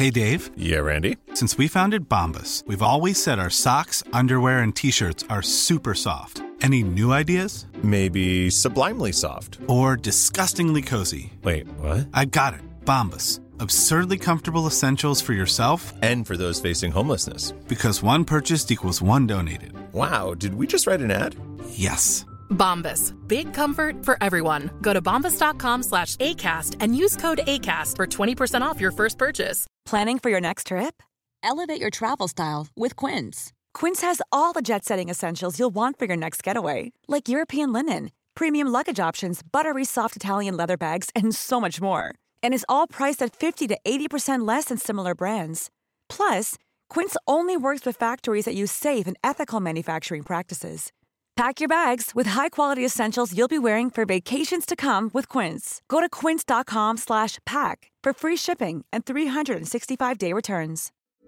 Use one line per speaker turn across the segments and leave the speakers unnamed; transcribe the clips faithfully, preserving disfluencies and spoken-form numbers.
Hey, Dave.
Yeah, Randy.
Since we founded Bombas, we've always said our socks, underwear, and T-shirts are super soft. Any new ideas?
Maybe sublimely soft.
Or disgustingly cozy?
Wait, what?
I got it. Bombas. Absurdly comfortable essentials for yourself
and for those facing homelessness.
Because one purchased equals one donated.
Wow, did we just write an ad?
Yes.
Bombas. Big comfort for everyone. Go to bombas.com slash ACAST and use code ACAST for twenty percent off your first purchase.
Planning for your next trip? Elevate your travel style with Quince. Quince has all the jet-setting essentials you'll want for your next getaway, like European linen, premium luggage options, buttery soft Italian leather bags, and so much more. And is all priced at fifty to eighty percent less than similar brands. Plus, Quince only works with factories that use safe and ethical manufacturing practices. Pack your bags with high-quality essentials you'll be wearing for vacations to come with Quince. Go to quince.com slash pack for free shipping and three sixty-five day returns.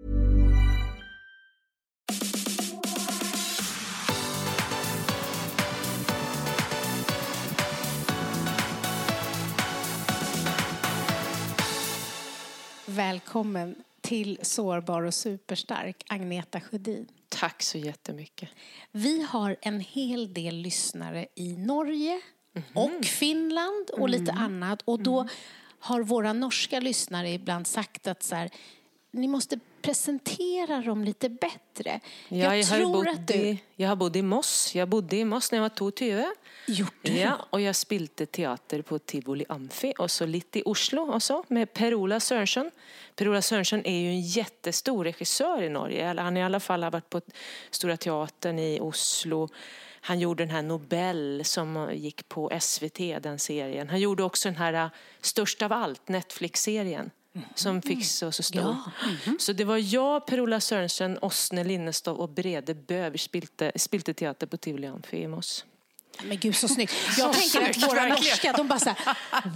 Välkommen till Sårbar och superstark, Agneta Sjödin.
Tack så jättemycket.
Vi har en hel del lyssnare i Norge mm-hmm. och Finland och mm. lite annat. Och då mm. har våra norska lyssnare ibland sagt att så här, ni måste presentera dem lite bättre.
Ja, jag, jag, tror har att du... i, jag har bodde i Moss. Jag bodde i Moss när jag var tjugo.
Gjort du?
Ja, och jag spelade teater på Tivoli Amfi och så lite i Oslo också med Per-Ola Sørensen. Per-Ola Sørensen är ju en jättestor regissör i Norge. Han i alla fall har varit på Stora Teatern i Oslo. Han gjorde den här Nobel som gick på S V T, den serien. Han gjorde också den här Störst av allt, Netflix-serien. Som fick så, så stor. Ja. Mm-hmm. Så det var jag, Per-Ola Sørensen, Åsne Linnestad och Brede Bøver spilte, spilte teater på Tivoli Amfi i Moss.
Men gud, så snyggt. Jag så tänker snyggt, att våra verkligen. Norska, de bara så här,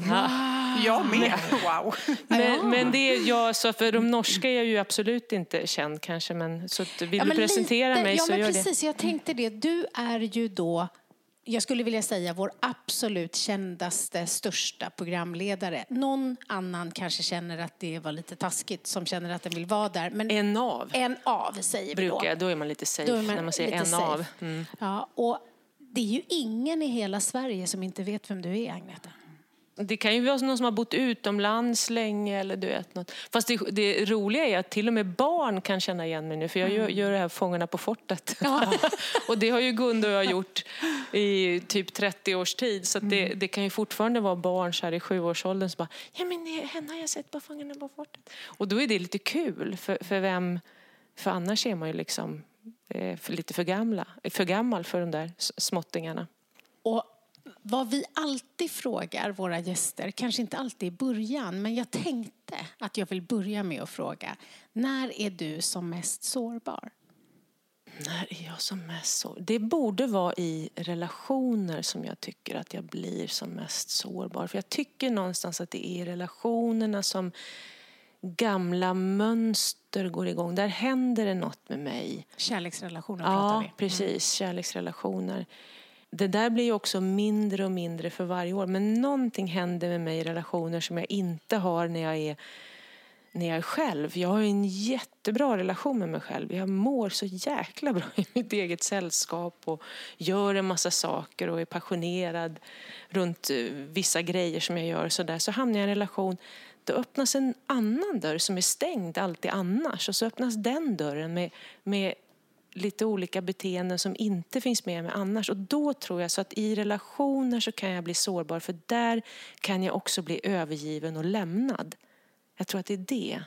wow.
Jag med, wow.
Men,
ja.
men det är jag, så för de norska är jag ju absolut inte känd kanske, men så vill ja, men du presentera
lite,
mig
ja,
så
men
gör
precis,
det.
Jag tänkte det. Du är ju då, jag skulle vilja säga, vår absolut kändaste, största programledare. Någon annan kanske känner att det var lite taskigt, som känner att den vill vara där. Men
en av.
En av, säger vi då.
Brukar, då är man lite safe man när man säger en safe. Av. Mm.
Ja, och det är ju ingen i hela Sverige som inte vet vem du är, Agneta.
Det kan ju vara någon som har bott utomlands länge eller du vet något. Fast det, det roliga är att till och med barn kan känna igen mig nu. För jag gör, gör det här Fångarna på fortet. Ja. Och det har ju Gunde och jag gjort i typ trettio års tid. Så att det, det kan ju fortfarande vara barn så här i sjuårsåldern som bara, ja men henne har jag sett på Fångarna på fortet. Och då är det lite kul. För, för vem, för annars är man ju liksom eh, för lite för gamla, för gammal för de där småttingarna.
Och vad vi alltid frågar våra gäster, kanske inte alltid i början, men jag tänkte att jag vill börja med att fråga, när är du som mest sårbar?
När är jag som mest sårbar? Det borde vara i relationer som jag tycker att jag blir som mest sårbar. För jag tycker någonstans att det är i relationerna som gamla mönster går igång. Där händer det något med mig.
Kärleksrelationer
ja,
pratar vi.
Ja, precis. Mm. Kärleksrelationer. Det där blir ju också mindre och mindre för varje år. Men någonting händer med mig i relationer som jag inte har när jag är, när jag är själv. Jag har en jättebra relation med mig själv. Jag mår så jäkla bra i mitt eget sällskap. Och gör en massa saker och är passionerad runt vissa grejer som jag gör. Så, där. Så hamnar jag i en relation. Då öppnas en annan dörr som är stängd alltid annars. Och så öppnas den dörren med... med lite olika beteenden som inte finns med mig annars. Och då tror jag så att i relationer så kan jag bli sårbar. För där kan jag också bli övergiven och lämnad. Jag tror att det är det.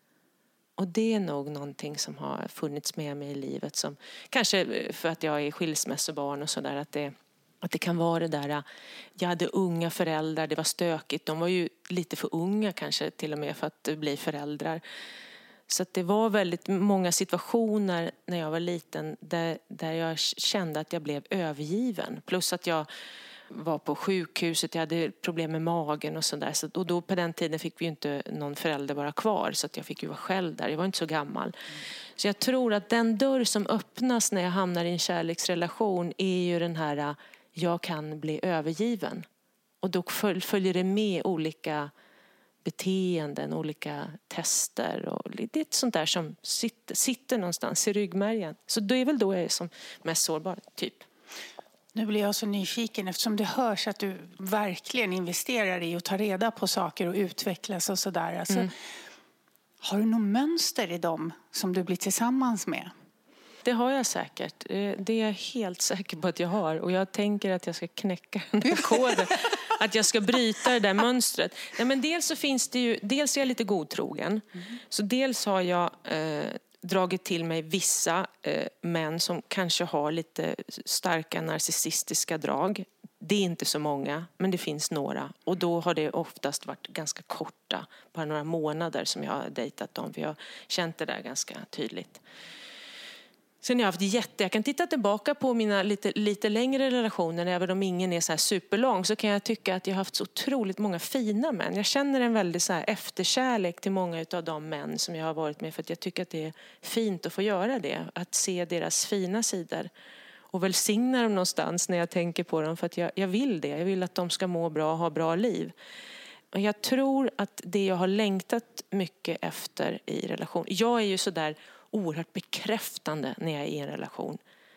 Och det är nog någonting som har funnits med mig i livet. Som, kanske för att jag är skilsmässobarn och sådär. Att det, att det kan vara det där. Jag hade unga föräldrar, det var stökigt. De var ju lite för unga kanske till och med för att bli föräldrar. Så att det var väldigt många situationer när jag var liten där, där jag kände att jag blev övergiven. Plus att jag var på sjukhuset, jag hade problem med magen och sådär. Så, och då på den tiden fick vi ju inte någon förälder vara kvar så att jag fick ju vara själv där. Jag var inte så gammal. Mm. Så jag tror att den dörr som öppnas när jag hamnar i en kärleksrelation är ju den här, jag kan bli övergiven. Och då följer det med olika beteenden, olika tester. Och det är ett sånt där som sitter, sitter någonstans i ryggmärgen. Så det är väl då jag är som mest sårbar, typ.
Nu blir jag så nyfiken eftersom det hörs att du verkligen investerar i att ta reda på saker och utvecklas och sådär. Alltså, mm. Har du något mönster i dem som du blir tillsammans med?
Det har jag säkert. Det är jag helt säker på att jag har. Och jag tänker att jag ska knäcka den här koden. Att jag ska bryta det där mönstret. Ja, men dels så finns det ju... Dels är jag lite godtrogen. Mm. Så dels har jag eh, dragit till mig vissa eh, män som kanske har lite starka narcissistiska drag. Det är inte så många, men det finns några. Och då har det oftast varit ganska korta. Bara några månader som jag har dejtat dem. För jag har känt det där ganska tydligt. Sen har jag haft jätte... Jag kan titta tillbaka på mina lite, lite längre relationer. Även om ingen är så här superlång. Så kan jag tycka att jag har haft så otroligt många fina män. Jag känner en väldigt så här efterkärlek till många av de män som jag har varit med. För att jag tycker att det är fint att få göra det. Att se deras fina sidor. Och välsigna dem någonstans när jag tänker på dem. För att jag, jag vill det. Jag vill att de ska må bra och ha bra liv. Och jag tror att det jag har längtat mycket efter i relation. Jag är ju så där oerhört bekräftande när jag är i en relation.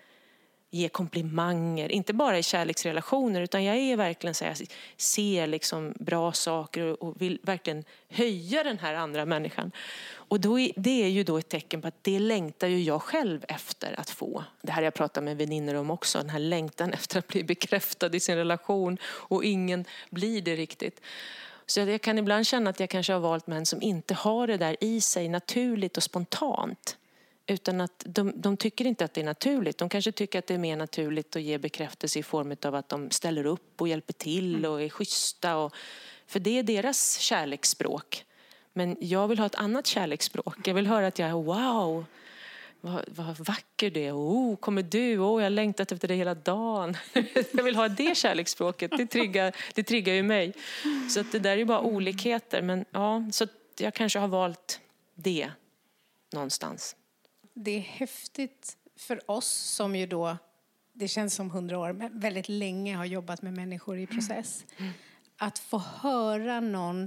Ge komplimanger, inte bara i kärleksrelationer utan jag är verkligen så här, jag ser liksom bra saker och vill verkligen höja den här andra människan. Och då är, det är ju då ett tecken på att det längtar ju jag själv efter att få. Det här jag pratar med vänner om också, den här längtan efter att bli bekräftad i sin relation och ingen blir det riktigt. Så jag kan ibland känna att jag kanske har valt män som inte har det där i sig naturligt och spontant. Utan att de, de tycker inte att det är naturligt. De kanske tycker att det är mer naturligt att ge bekräftelse i form av att de ställer upp och hjälper till och är schyssta. Och, för det är deras kärleksspråk. Men jag vill ha ett annat kärleksspråk. Jag vill höra att jag är wow, vad, vad vacker det är. Oh, kommer du? Oh, jag har längtat efter det hela dagen. Jag vill ha det kärleksspråket. Det triggar, det triggar ju mig. Så att det där är ju bara olikheter. Men ja, så att jag kanske har valt det någonstans.
Det är häftigt för oss som ju då, det känns som hundra år, men väldigt länge har jobbat med människor i process. Mm. Att få höra någon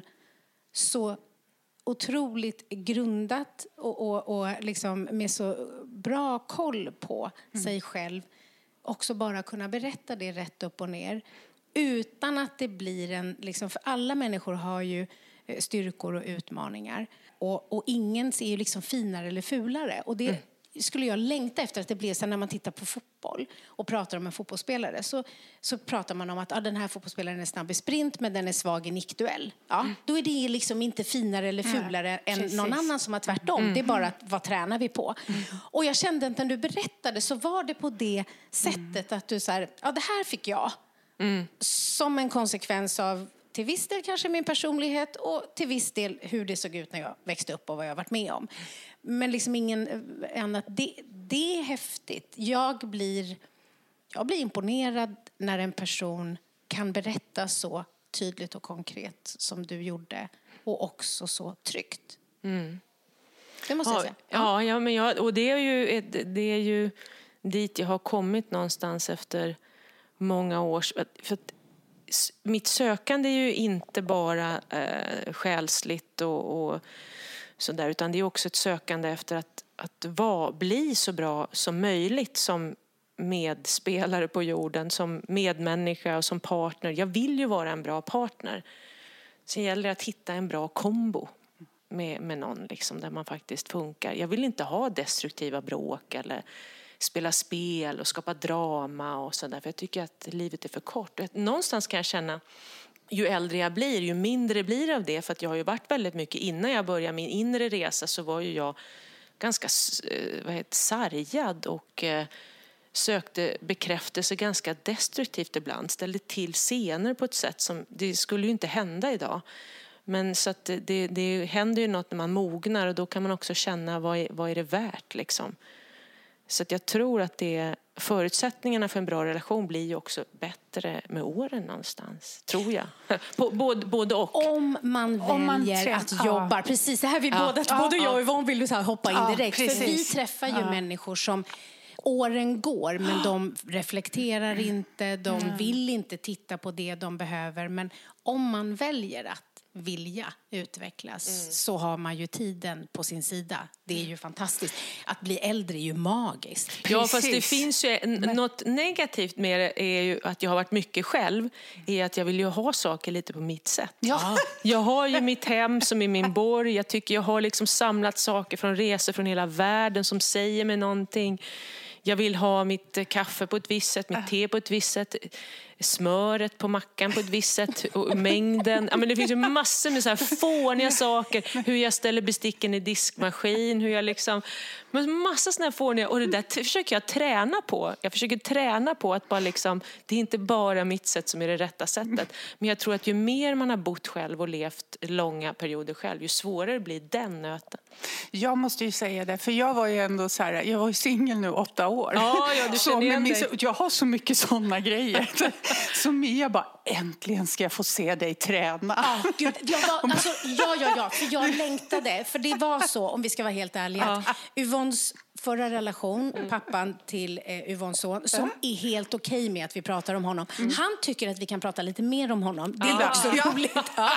så otroligt grundat och, och, och liksom med så bra koll på mm. sig själv. Också bara kunna berätta det rätt upp och ner. Utan att det blir en, liksom, för alla människor har ju styrkor och utmaningar. Och, och ingen ser ju liksom finare eller fulare. Och det mm. skulle jag längta efter att det blir så när man tittar på fotboll och pratar om en fotbollsspelare. Så, så pratar man om att ah, den här fotbollsspelaren är snabb i sprint men den är svag i nickduell. Ja, mm. Då är det liksom inte finare eller fulare mm. än Precis. Någon annan som har tvärtom. Mm. Det är bara att vad tränar vi på? Mm. Och jag kände att när du berättade så var det på det sättet mm. att du så här, ja det här fick jag. Mm. Som en konsekvens av till viss del kanske min personlighet och till viss del hur det såg ut när jag växte upp och vad jag varit med om. Men liksom ingen annat. Det, det är häftigt. Jag blir, jag blir imponerad när en person kan berätta så tydligt och konkret som du gjorde. Och också så tryggt. Mm. Det måste
ja,
jag säga.
Ja, ja men jag, och det är, ju ett, det är ju dit jag har kommit någonstans efter många års... För att mitt sökande är ju inte bara eh, själsligt och, och sådär, utan det är också ett sökande efter att, att var, bli så bra som möjligt som medspelare på jorden, som medmänniska och som partner. Jag vill ju vara en bra partner. Sen gäller det att hitta en bra kombo med, med någon liksom, där man faktiskt funkar. Jag vill inte ha destruktiva bråk eller spela spel och skapa drama och sådär. För jag tycker att livet är för kort. Någonstans kan jag känna, ju äldre jag blir, ju mindre blir av det. För att jag har ju varit väldigt mycket, innan jag började min inre resa så var ju jag ganska vad heter, sargad och eh, sökte bekräftelse ganska destruktivt ibland. Ställde till scener på ett sätt som, det skulle ju inte hända idag. Men så att det, det händer ju något när man mognar och då kan man också känna vad är, vad är det värt liksom. Så att jag tror att det, förutsättningarna för en bra relation blir ju också bättre med åren någonstans. Tror jag. På, både, både och.
Om man väljer Om man att ja. jobba. Precis, det här vi ja. båda, ja. både jag och Yvonne vill du så här hoppa in ja, direkt. Precis. För vi träffar ju ja. människor som åren går men de reflekterar inte. De mm. vill inte titta på det de behöver. Men om man väljer att vilja utvecklas mm. så har man ju tiden på sin sida. Det är ju fantastiskt. Att bli äldre är ju magiskt.
Ja, precis. Fast det finns ju en, något negativt med det är ju att jag har varit mycket själv. Är att jag vill ju ha saker lite på mitt sätt.
Ja.
Jag har ju mitt hem som är min borg. Jag tycker jag har liksom samlat saker från resor från hela världen som säger mig någonting. Jag vill ha mitt kaffe på ett visst sätt, mitt te på ett visst sätt, smöret på mackan på ett visst sätt och mängden. Ja, men det finns ju massor med så här fåniga saker. Hur jag ställer besticken i diskmaskin, hur jag liksom... Men massa såna här fåniga, och det där försöker jag träna på. Jag försöker träna på att bara liksom, det är inte bara mitt sätt som är det rätta sättet. Men jag tror att ju mer man har bott själv och levt långa perioder själv, ju svårare blir den nöten.
Jag måste ju säga det, för jag var ju ändå så här, jag var ju singel nu åtta år.
Ja, ja, du
så med min, jag har så mycket sådana grejer. Så Mia bara, äntligen ska jag få se dig träna.
Ja, gud, jag var, alltså, ja, ja, ja, för jag längtade. För det var så, om vi ska vara helt ärliga, att Yvonnes förra relation, pappan till eh, Yvonnes son, som är helt okej med att vi pratar om honom. Mm. Han tycker att vi kan prata lite mer om honom. Det är ja. också ja. roligt. Ja.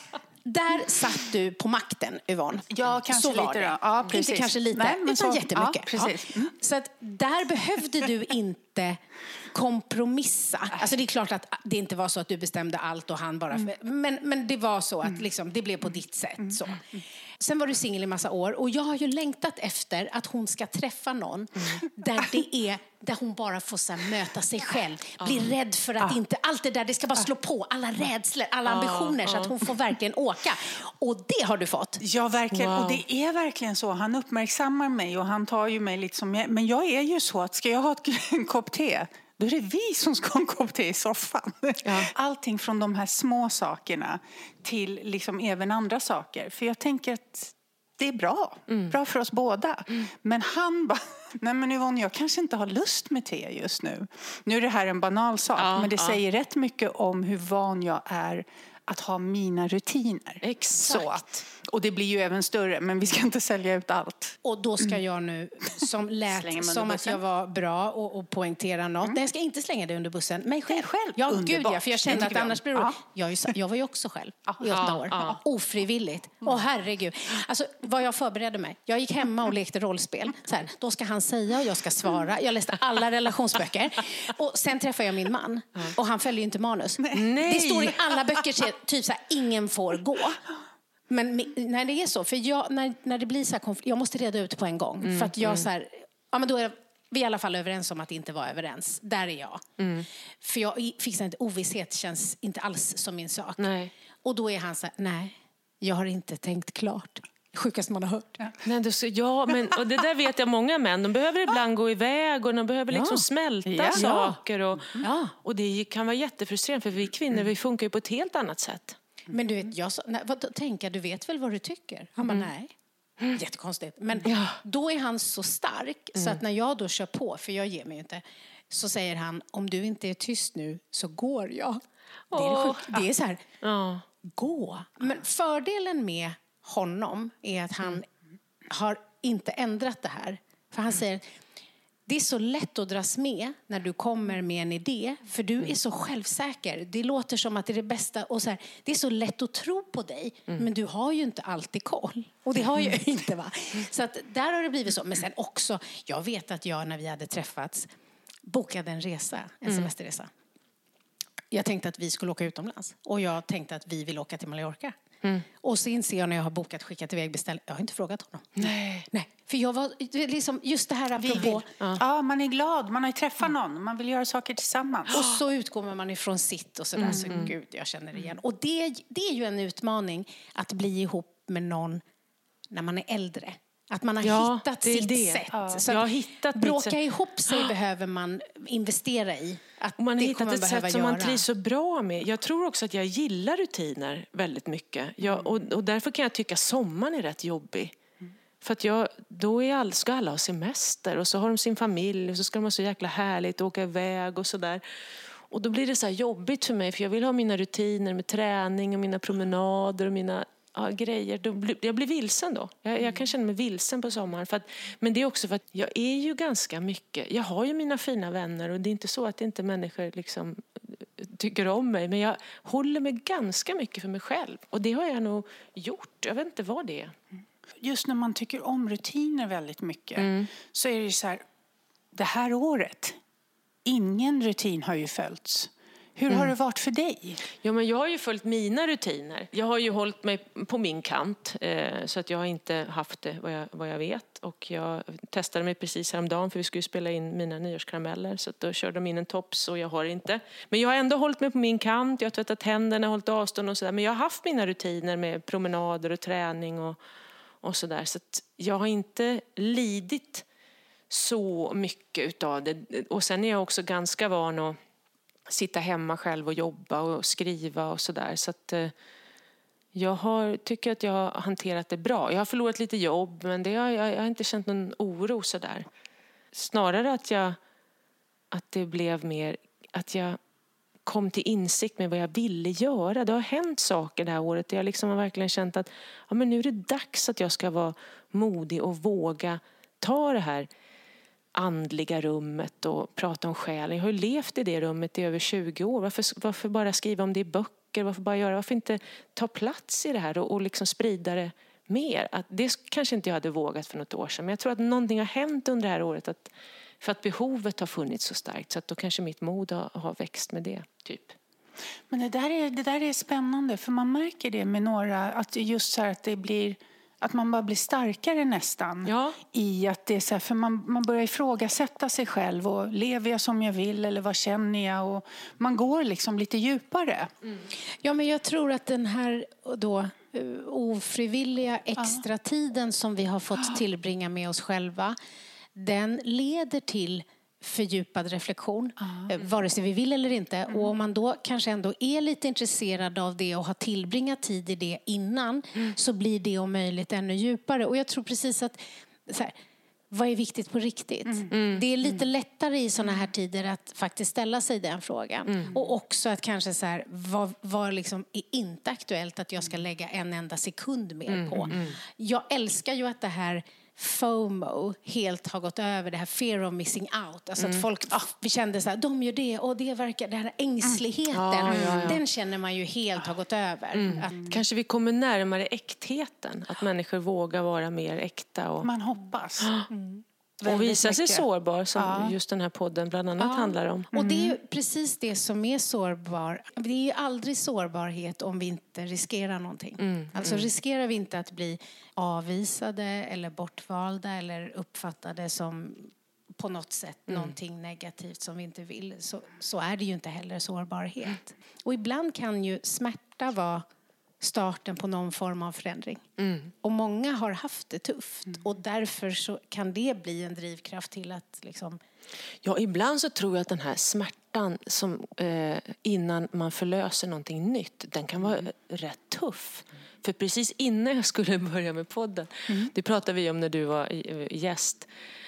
Där satt du på makten, Yvonne.
Ja, kanske så var
lite
det. Ja, precis.
Inte kanske lite, Nej, utan så, jättemycket.
Ja, precis. Mm.
Så att där behövde du inte kompromissa. Alltså det är klart att det inte var så att du bestämde allt och han bara... Mm. Men, men det var så att liksom, det blev på ditt sätt. Så. Sen var du singel i massa år och jag har ju längtat efter att hon ska träffa någon mm. där det är där hon bara får så här, möta sig själv, bli mm. rädd för att mm. inte allt det där, det ska bara slå på alla rädslor, alla ambitioner så att hon får verkligen åka. Och det har du fått.
Ja, verkligen.
Wow.
Och det är verkligen så. Han uppmärksammar mig och han tar ju mig lite som jag, men jag är ju så att ska jag ha en kopp te, då är det vi som ska ha en kopp te i soffan. Ja. Allting från de här små sakerna till liksom även andra saker. För jag tänker att det är bra. Mm. Bra för oss båda. Mm. Men han bara, nej men Yvonne, jag kanske inte har lust med te just nu. Nu är det här en banal sak, ja, men det ja. säger rätt mycket om hur van jag är att ha mina rutiner.
Exakt.
Så. Och det blir ju även större, men vi ska inte sälja ut allt.
Och då ska jag nu, som lät som att jag var bra och, och poängtera något. Mm. Nej, jag ska inte slänga det under bussen. Mig själv. själv. Ja, gud ja, för jag kände att annars blir det ja. jag, jag var ju också själv ja. i åtta år. Ja. Ofrivilligt. Åh, herregud. Alltså, vad jag förberedde mig. Jag gick hemma och lekte rollspel. Så här, då ska han säga och jag ska svara. Jag läste alla relationsböcker. Och sen träffade jag min man. Och han följer ju inte manus.
Nej.
Det står i alla böcker, typ så här, ingen får gå. Men när det är så, för jag, när, när det blir så här konflikt, jag måste reda ut på en gång. Mm, för att jag mm. så här, ja men då är vi i alla fall överens om att inte vara överens. Där är jag. Mm. För jag fixar inte, ovisshet känns inte alls som min sak.
Nej.
Och då är han så här, nej, jag har inte tänkt klart. Sjukast man har hört.
Ja, nej, du, ja men, och det där vet jag många män. De behöver ibland gå iväg och de behöver liksom ja. smälta ja. saker. Och, ja. och det kan vara jättefrustrerande för vi kvinnor, vi funkar ju på ett helt annat sätt.
Men du vet, jag så, nej, vad tänker du vet väl vad du tycker? Han mm. bara, nej. Mm. Jättekonstigt. Men ja. då är han så stark mm. så att när jag då kör på, för jag ger mig ju inte, så säger han, om du inte är tyst nu så går jag. Det är, oh. det, det är så här, oh. gå. Men fördelen med honom är att han mm. har inte ändrat det här. För han säger, det är så lätt att dras med när du kommer med en idé. För du är så självsäker. Det låter som att det är det bästa. Och så här, det är så lätt att tro på dig. Mm. Men du har ju inte alltid koll. Och det har jag ju inte, va? Så att där har det blivit så. Men sen också, jag vet att jag när vi hade träffats bokade en resa. En semesterresa. Jag tänkte att vi skulle åka utomlands. Och jag tänkte att vi vill åka till Mallorca. Mm. Och så inser jag när jag har bokat, skickat iväg, beställt. Jag har inte frågat honom.
Nej.
Nej. För jag var liksom, just det här apropå.
Ja. ja, man är glad. Man har ju träffat mm. någon. Man vill göra saker tillsammans.
Och så utgår man ifrån sitt och sådär. Mm. Så gud, jag känner det igen. Och det, det är ju en utmaning att bli ihop med någon när man är äldre. Att man har ja, hittat sitt det. sätt. Ja. Så jag har hittat bråka sätt. ihop sig behöver man investera i. Att
man har
det
hittat ett sätt som göra. Man trivs så bra med. Jag tror också att jag gillar rutiner väldigt mycket. Jag, och, och därför kan jag tycka sommaren är rätt jobbig. Mm. För att jag, då är all, ska alla ha semester. Och så har de sin familj. Och så ska de ha så jäkla härligt. Åka iväg och sådär. Och då blir det så här jobbigt för mig. För jag vill ha mina rutiner med träning och mina promenader och mina... Ja, grejer. Då blir, jag blir vilsen då. Jag, jag kan känna mig vilsen på sommaren. För att, men det är också för att jag är ju ganska mycket... Jag har ju mina fina vänner och det är inte så att det inte människor liksom tycker om mig. Men jag håller mig ganska mycket för mig själv. Och det har jag nog gjort. Jag vet inte vad det är.
Just när man tycker om rutiner väldigt mycket
Mm.
så är det ju så här, det här året, ingen rutin har ju följts. Hur
Mm.
har det varit för dig?
Ja, men jag har ju följt mina rutiner. Jag har ju hållit mig på min kant eh, så att jag har inte haft det vad jag, vad jag vet. Och jag testade mig precis häromdagen för vi skulle spela in mina nyårskarameller. Så att då körde de in en tops och jag har inte. Men jag har ändå hållit mig på min kant. Jag har tvättat händerna, hållit avstånd och sådär. Men jag har haft mina rutiner med promenader och träning och, och sådär. Så att jag har inte lidit så mycket utav det. Och sen är jag också ganska van att sitta hemma själv och jobba och skriva och sådär. Så att eh, jag har, tycker att jag har hanterat det bra. Jag har förlorat lite jobb, men det har, jag, jag har inte känt någon oro sådär. Snarare att jag att det blev mer att jag kom till insikt med vad jag ville göra. Det har hänt saker det här året. Jag liksom har verkligen känt att ja, men nu är det dags att jag ska vara modig och våga ta det här andliga rummet och prata om själen. Jag har ju levt i det rummet i över tjugo år. Varför, varför bara skriva om det i böcker? Varför bara göra? Varför inte ta plats i det här och, och liksom sprida det mer? Att det kanske inte jag hade vågat för något år sedan. Men jag tror att någonting har hänt under det här året. Att, för att behovet har funnits så starkt. Så att då kanske mitt mod har, har växt med det. Typ.
Men det där, är, det där är spännande. För man märker det med några. Att just så här att det blir... Att man bara blir starkare nästan
Ja.
i att det är så här, för man, man börjar ifrågasätta sig själv och lever jag som jag vill eller vad känner jag, och man går liksom lite djupare.
Mm. Ja, men jag tror att den här då uh, ofrivilliga extra tiden som vi har fått tillbringa med oss själva, den leder till fördjupad reflektion, mm. vare sig vi vill eller inte. Mm. Och om man då kanske ändå är lite intresserad av det och har tillbringat tid i det innan, mm. så blir det om möjligt ännu djupare. Och jag tror precis att så här, vad är viktigt på riktigt? Mm. Det är lite mm. lättare i såna här tider att faktiskt ställa sig den frågan. Mm. Och också att kanske så här, vad, vad liksom är inte aktuellt att jag ska lägga en enda sekund mer mm. på. Mm. Jag älskar ju att det här FOMO helt har gått över, det här fear of missing out. Alltså mm. att folk ah, vi kände så här, de gör det och det verkar, den här ängsligheten, mm. ja, ja, ja. den känner man ju helt har gått över. Mm. Att,
kanske vi kommer närmare äktheten, att människor vågar vara mer äkta. Och
man hoppas. Mm.
Och visa sig sårbar, som ja. just den här podden bland annat ja. handlar om.
Mm. Och det är ju precis det som är sårbar. Det är ju aldrig sårbarhet om vi inte riskerar någonting. Mm. Alltså mm. riskerar vi inte att bli avvisade eller bortvalda eller uppfattade som på något sätt mm. någonting negativt som vi inte vill, så, så är det ju inte heller sårbarhet. Mm. Och ibland kan ju smärta vara starten på någon form av förändring. Mm. Och många har haft det tufft. Mm. Och därför så kan det bli en drivkraft till att liksom...
Ja, ibland så tror jag att den här smärtan som, eh, innan man förlöser någonting nytt, den kan vara mm. rätt tuff. Mm. För precis innan jag skulle börja med podden, mm. det pratade vi om när du var gäst,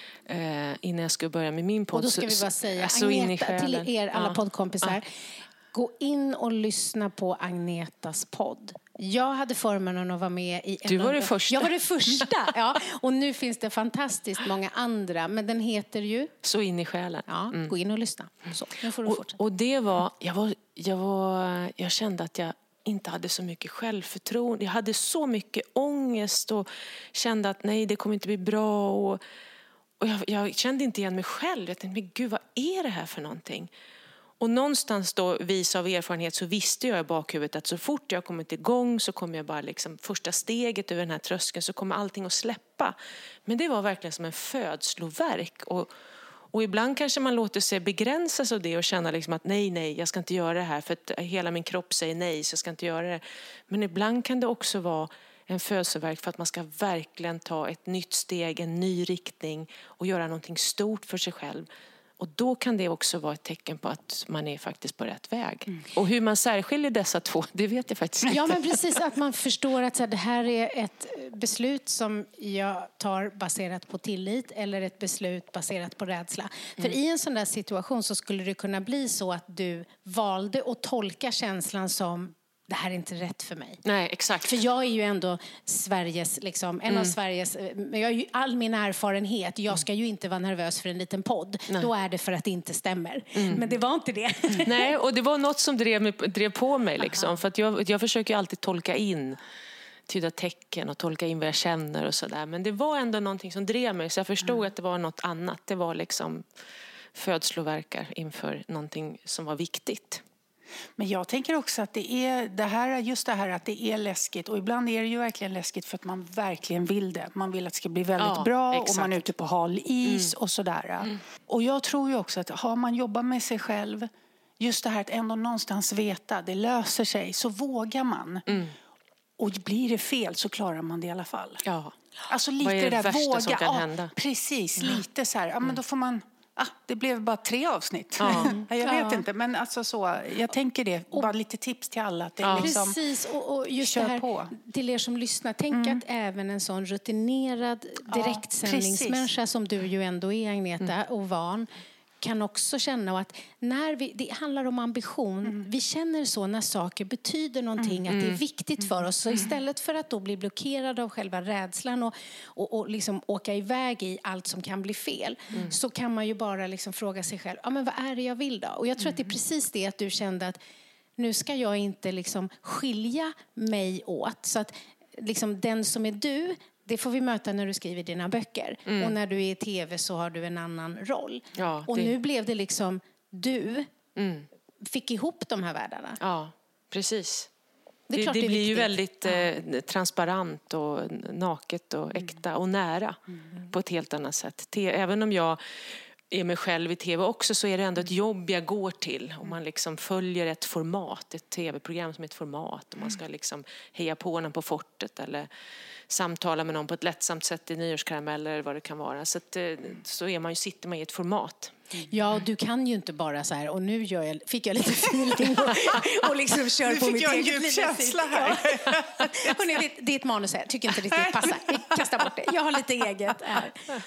eh, innan jag skulle börja med min podd.
Och då ska
så,
vi bara säga,
så
Agneta, till er alla
ja.
poddkompisar,
Ja.
gå in och lyssna på Agnetas podd. Jag hade förmånen att vara med i en...
Du var det första.
Jag var det första, ja. Och nu finns det fantastiskt många andra. Men den heter ju...
Så in i själen.
Ja, mm. gå in och lyssna. Så, nu får du
och,
fortsätta.
och det var jag, var... jag var... Jag kände att jag inte hade så mycket självförtroende. Jag hade så mycket ångest och kände att nej, det kommer inte bli bra. Och, och jag, jag kände inte igen mig själv. Jag tänkte, men gud, vad är det här för någonting? Och någonstans då, vis av erfarenhet, så visste jag i bakhuvudet att så fort jag kommit igång så kommer jag bara liksom första steget över den här tröskeln, så kommer allting att släppa. Men det var verkligen som en födslovärk. Och, och ibland kanske man låter sig begränsas av det och känna liksom att nej, nej, jag ska inte göra det här för att hela min kropp säger nej, så jag ska inte göra det. Men ibland kan det också vara en födslovärk för att man ska verkligen ta ett nytt steg, en ny riktning och göra någonting stort för sig själv. Och då kan det också vara ett tecken på att man är faktiskt på rätt väg. Mm. Och hur man särskiljer dessa två, det vet jag faktiskt inte.
Ja, men precis, att man förstår att så här, det här är ett beslut som jag tar baserat på tillit eller ett beslut baserat på rädsla. Mm. För i en sån där situation så skulle det kunna bli så att du valde att tolka känslan som det här är inte rätt för mig.
Nej, exakt.
För jag är ju ändå Sveriges, liksom, en mm. av Sveriges, jag har ju all min erfarenhet, jag ska ju inte vara nervös för en liten podd. Nej. Då är det för att det inte stämmer. Mm. Men det var inte det.
Nej, och det var något som drev, mig, drev på mig liksom. För att jag, jag försöker alltid tolka in, tyda tecken och tolka in vad jag känner och sådär. Men det var ändå någonting som drev mig, så jag förstod mm. att det var något annat. Det var liksom födslovärkar inför någonting som var viktigt.
Men jag tänker också att det är det här, just det här att det är läskigt, och ibland är det ju verkligen läskigt för att man verkligen vill det. Man vill att det ska bli väldigt ja, bra exakt. Och man är ute på hal is mm. och sådär. Mm. Och jag tror ju också att har man jobbat med sig själv, just det här att ändå någonstans veta, det löser sig, så vågar man. Mm. Och blir det fel så klarar man det i alla fall.
Ja.
Alltså lite
vad är det
där
värsta
våga.
Som kan ja, hända?
Precis, ja. Lite så här, ja men då får man. Ah, det blev bara tre avsnitt. Ja. jag vet ja. inte, men alltså så, jag tänker det. Bara lite tips till alla. Att det ja. liksom,
precis, och, och just det här på. Till er som lyssnar. Tänk mm. att även en sån rutinerad direktsändningsmänniska ja, som du ju ändå är, Agneta, mm. och van, kan också känna att när vi, det handlar om ambition. Mm. Vi känner så när saker betyder någonting, mm. att det är viktigt för oss. Så istället för att då bli blockerad av själva rädslan och, och, och liksom åka iväg i allt som kan bli fel, mm. så kan man ju bara liksom fråga sig själv, ja, men vad är det jag vill då? Och jag tror mm. att det är precis det att du kände att nu ska jag inte liksom skilja mig åt. Så att liksom den som är du, det får vi möta när du skriver dina böcker. Mm. Och när du är i tv så har du en annan roll. Ja, och det... nu blev det liksom du mm. fick ihop de här världarna.
Ja, precis. Det, det, det, det blir ju väldigt eh, transparent och naket och äkta mm. och nära mm. på ett helt annat sätt. Te- även om jag är mig själv i tv också, så är det ändå ett jobb jag går till. Om man liksom följer ett format, ett tv-program som ett format. Och man ska liksom heja på någon på fortet eller samtala med någon på ett lättsamt sätt i nyårskaramell eller vad det kan vara. Så, att, så är man ju, sitter man i ett format.
Ja, du kan ju inte bara så här, och nu gör jag, fick jag lite feeling och, och liksom kör på mitt eget liv.
Känsla här.
Ja. Och ni, det är ett manus här, jag tycker inte riktigt passar. Vi kastar bort det. Jag har lite eget här.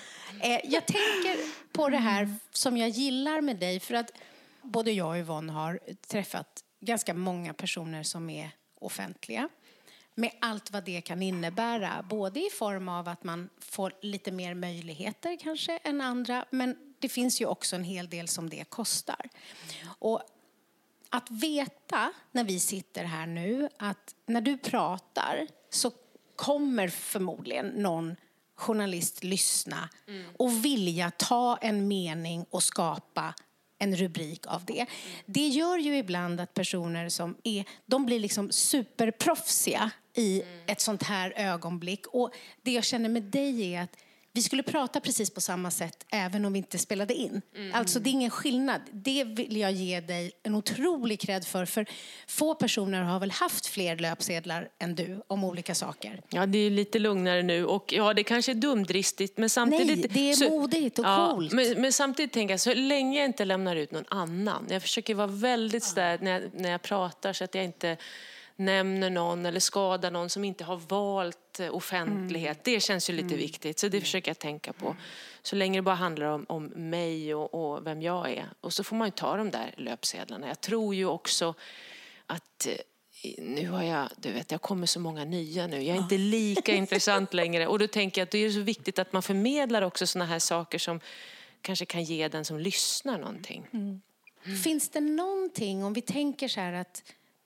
Jag tänker på det här som jag gillar med dig, för att både jag och Yvonne har träffat ganska många personer som är offentliga. Med allt vad det kan innebära, både i form av att man får lite mer möjligheter kanske än andra, men det finns ju också en hel del som det kostar. Och att veta när vi sitter här nu att när du pratar så kommer förmodligen någon journalist lyssna mm. och vilja ta en mening och skapa en rubrik av det. Mm. Det gör ju ibland att personer som är, de blir liksom superproffsiga i mm. ett sånt här ögonblick. Och det jag känner med dig är att vi skulle prata precis på samma sätt även om vi inte spelade in. Mm. Alltså det är ingen skillnad. Det vill jag ge dig en otrolig cred för. För få personer har väl haft fler löpsedlar än du om olika saker.
Ja, det är lite lugnare nu. Och ja, det kanske är dumdristigt. Men samtidigt,
nej, det är så, modigt och ja, coolt.
Men, men samtidigt tänker jag, så länge jag inte lämnar ut någon annan. Jag försöker vara väldigt städ när jag, när jag pratar så att jag inte nämner någon eller skadar någon som inte har valt offentlighet. Mm. Det känns ju lite mm. viktigt, så det försöker jag tänka på. Så länge det bara handlar om, om mig och, och vem jag är. Och så får man ju ta de där löpsedlarna. Jag tror ju också att nu har jag, du vet, jag kommer så många nya nu. Jag är inte lika intressant längre. Och då tänker jag att det är så viktigt att man förmedlar också såna här saker som kanske kan ge den som lyssnar någonting.
Mm. Mm. Finns det någonting, om vi tänker så här att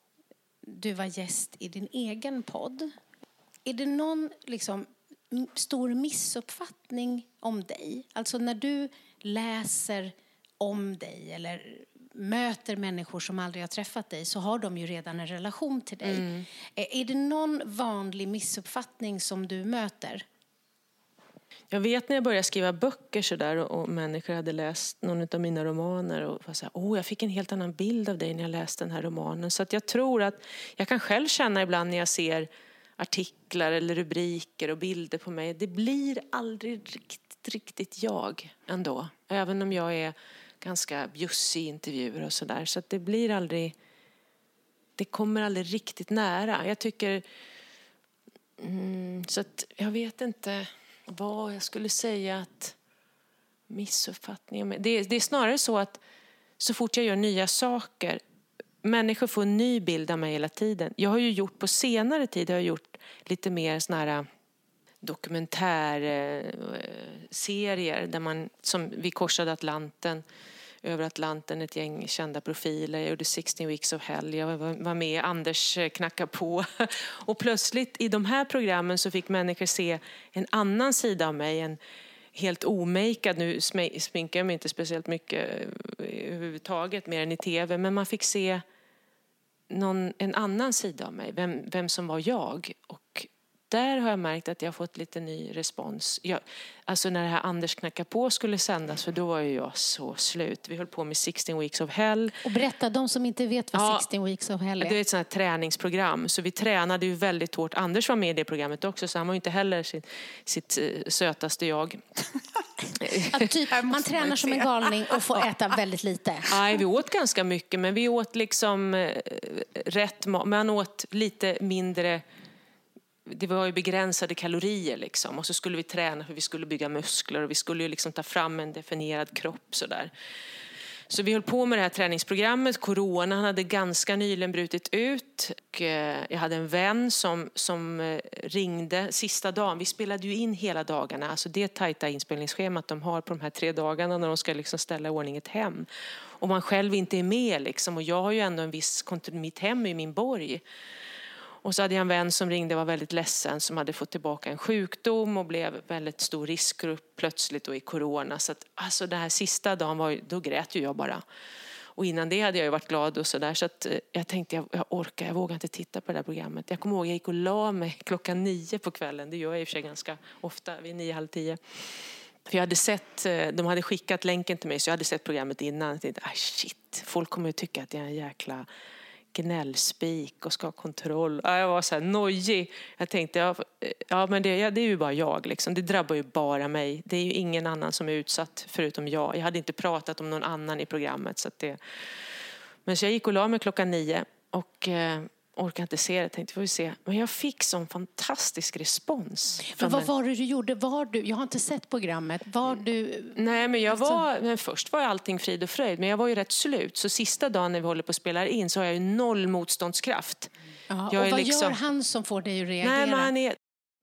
du var gäst i din egen podd. Är det någon liksom stor missuppfattning om dig? Alltså när du läser om dig eller möter människor som aldrig har träffat dig, så har de ju redan en relation till dig. Mm. Är det någon vanlig missuppfattning som du möter?
Jag vet när jag började skriva böcker så där, och, och människor hade läst någon av mina romaner och var så här, åh, jag fick en helt annan bild av dig när jag läste den här romanen. Så att jag tror att jag kan själv känna ibland när jag ser artiklar eller rubriker och bilder på mig, det blir aldrig riktigt, riktigt jag ändå. Även om jag är ganska bjussig i intervjuer och sådär. Så att det blir aldrig, det kommer aldrig riktigt nära. Jag tycker, mm, så att jag vet inte vad jag skulle säga att missuppfattning. Det, det är snarare så att så fort jag gör nya saker människor får en ny bild av mig hela tiden. Jag har ju gjort på senare tid har jag gjort lite mer såna här dokumentärserier där man, som vi korsade Atlanten, över Atlanten, ett gäng kända profiler. Jag gjorde sexton weeks of hell. Jag var med, Anders knacka på. Och plötsligt i de här programmen så fick människor se en annan sida av mig, en helt omakead. Nu sminkar jag mig inte speciellt mycket överhuvudtaget, mer än i tv. Men man fick se någon, en annan sida av mig, vem, vem som var jag. Och där har jag märkt att jag har fått lite ny respons. Jag, alltså när det här Anders knacka på skulle sändas, för då var ju jag så slut. Vi höll på med sexton weeks of hell.
Och berätta, de som inte vet vad ja, sexton weeks of hell är.
Det är ett sånt här träningsprogram. Så vi tränade ju väldigt hårt. Anders var med i det programmet också, så han var ju inte heller sitt, sitt sötaste jag.
Att typ, man tränar som en galning och får äta väldigt lite.
Nej, vi åt ganska mycket, men vi åt liksom eh, rätt mat. Man åt lite mindre. Det var ju begränsade kalorier liksom. Och så skulle vi träna för vi skulle bygga muskler. Och vi skulle ju liksom ta fram en definierad kropp sådär. Så vi höll på med det här träningsprogrammet. Corona hade ganska nyligen brutit ut. Och jag hade en vän som, som ringde sista dagen. Vi spelade ju in hela dagarna. Alltså det tajta inspelningsschemat de har på de här tre dagarna när de ska liksom ställa i ordning ett hem. Och man själv inte är med liksom. Och jag har ju ändå en viss kontinuitet. Mitt hem i min borg. Och så hade jag en vän som ringde och var väldigt ledsen, som hade fått tillbaka en sjukdom och blev väldigt stor riskgrupp plötsligt då i corona. Så att, alltså den här sista dagen, var, då grät ju jag bara. Och innan det hade jag ju varit glad och sådär. Så att jag tänkte, jag, jag orkar, jag vågar inte titta på det där programmet. Jag kommer ihåg, jag gick och la mig klockan nio på kvällen. Det gör jag i och för sig ganska ofta, vid nio, halv tio. För jag hade sett, de hade skickat länken till mig, så jag hade sett programmet innan. Jag tänkte, ah shit, folk kommer ju tycka att jag är en jäkla gnällspik och ska ha kontroll. Jag var så här nojig. Jag tänkte, ja, ja men det, ja, det är ju bara jag liksom. Det drabbar ju bara mig. Det är ju ingen annan som är utsatt förutom jag. Jag hade inte pratat om någon annan i programmet. Så att det... Men så jag gick och la mig klockan nio och eh, orkade inte se det. Tänkte, får vi se. Men jag fick sån fantastisk respons.
Men vad var det du gjorde? Var du, jag har inte sett programmet. Var du...
Nej, men jag var... Men först var allting frid och fröjd. Men jag var ju rätt slut. Så sista dagen när vi håller på att spela in så har jag ju noll motståndskraft.
Ja,
jag
och
är
vad
liksom...
gör han som får dig att reagera?
Nej, men han är...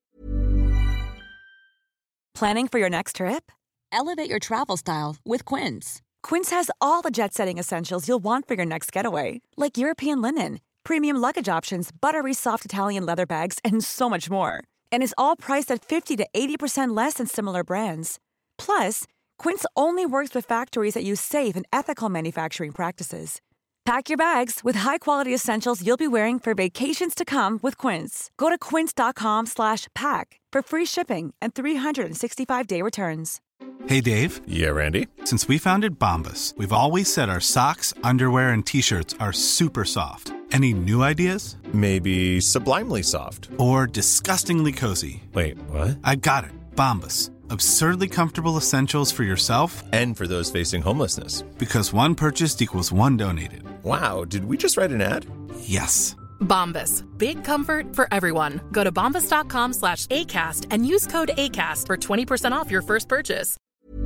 Planning for your next trip? Elevate your travel style with Quince. Quince has all the jet-setting essentials you'll want for your next getaway. Like European linen, premium luggage options, buttery soft Italian leather bags, and so much more. And is all priced at fifty to eighty percent less than similar brands. Plus, Quince only works with factories that use safe and ethical manufacturing practices. Pack your bags with high-quality essentials you'll be wearing for vacations to come with Quince. Go to quince.com slash pack for free shipping and three sixty-five day returns.
Hey, Dave.
Yeah, Randy.
Since we founded Bombas, we've always said our socks, underwear, and T-shirts are super soft. Any new ideas?
Maybe sublimely soft.
Or disgustingly cozy?
Wait, what?
I got it. Bombas. Absurdly comfortable essentials for yourself
and for those facing homelessness.
Because one purchased equals one donated.
Wow, did we just write an ad?
Yes.
Bombas. Big comfort for everyone. Go to bombas.com slash ACAST and use code ACAST for twenty percent off your first purchase.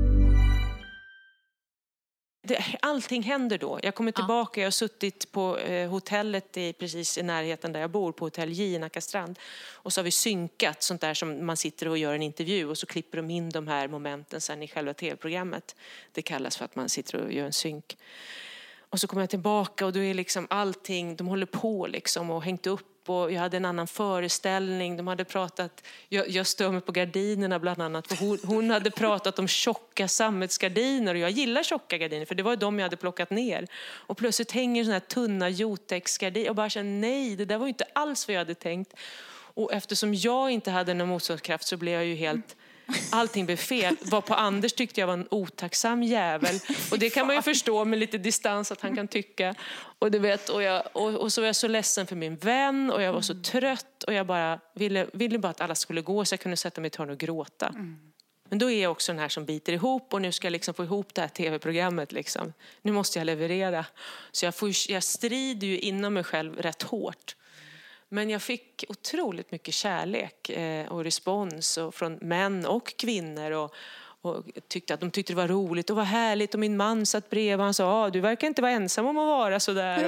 Det, allting händer då. Jag kommer tillbaka, jag har suttit på eh, hotellet i, precis i närheten där jag bor, på Hotell J i Nackastrand. Och så har vi synkat sånt där som man sitter och gör en intervju och så klipper de in de här momenten sen i själva tv-programmet. Det kallas för att man sitter och gör en synk. Och så kommer jag tillbaka och då är liksom allting, de håller på liksom och hängt upp. Och jag hade en annan föreställning. De hade pratat, jag, jag stör mig på gardinerna bland annat. För hon, hon hade pratat om tjocka sammetsgardiner. Och jag gillar tjocka gardiner för det var de jag hade plockat ner. Och plötsligt hänger såna här tunna Jotex-gardiner. Och bara kände, nej, det där var ju inte alls vad jag hade tänkt. Och eftersom jag inte hade någon motståndskraft så blev jag ju helt... Allting blev fel. Var på Anders tyckte jag var en otacksam jävel. Och det kan man ju förstå med lite distans att han kan tycka. Och, du vet, och, jag, och, och så var jag så ledsen för min vän. Och jag var så trött. Och jag bara ville, ville bara att alla skulle gå så jag kunde sätta mig i ett hörn och gråta. Mm. Men då är jag också den här som biter ihop. Och nu ska jag liksom få ihop det här tv-programmet. Liksom. Nu måste jag leverera. Så jag, får, jag strider ju inom mig själv rätt hårt. Men jag fick otroligt mycket kärlek och respons och från män och kvinnor. Och, och tyckte att de tyckte det var roligt och var härligt. Och min man satt bredvid och han sa, ah, du verkar inte vara ensam om att vara sådär.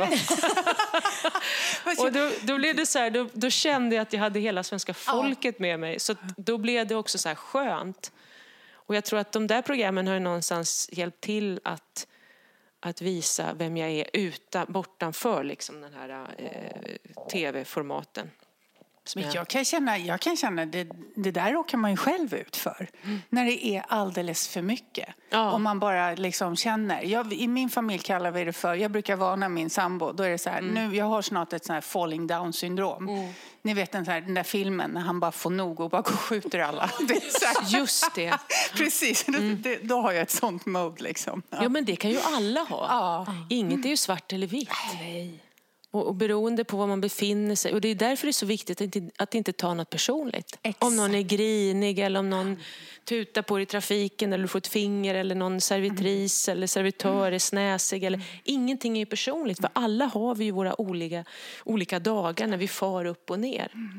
Och då, då blev det så här, då, då kände jag att jag hade hela svenska folket med mig. Så då blev det också så här skönt. Och jag tror att de där programmen har någonstans hjälpt till att, att visa vem jag är utan, bortanför liksom den här eh, tv-formaten.
Men jag kan känna, jag kan känna det, det där råkar man ju själv ut för. Mm. När det är alldeles för mycket. Ja. Och man bara liksom känner. Jag, i min familj kallar vi det för, jag brukar varna min sambo. Då är det så här, mm. nu, jag har snart ett sån här falling down syndrom. Mm. Ni vet den, så här, den där filmen när han bara får nog och bara går och skjuter alla. Det är så här. Just det. Precis, mm. det, då har jag ett sånt mode liksom.
Ja. Ja, men det kan ju alla ha. Ja. Inget är ju svart eller vitt. Nej. Och, och beroende på var man befinner sig. Och det är därför det är så viktigt att inte, att inte ta något personligt. Exakt. Om någon är grinig eller om någon tutar på i trafiken eller du får ett finger eller någon servitris mm. eller servitör är snäsig. Eller, ingenting är ju personligt. För alla har vi ju våra olika, olika dagar när vi far upp och ner. Mm.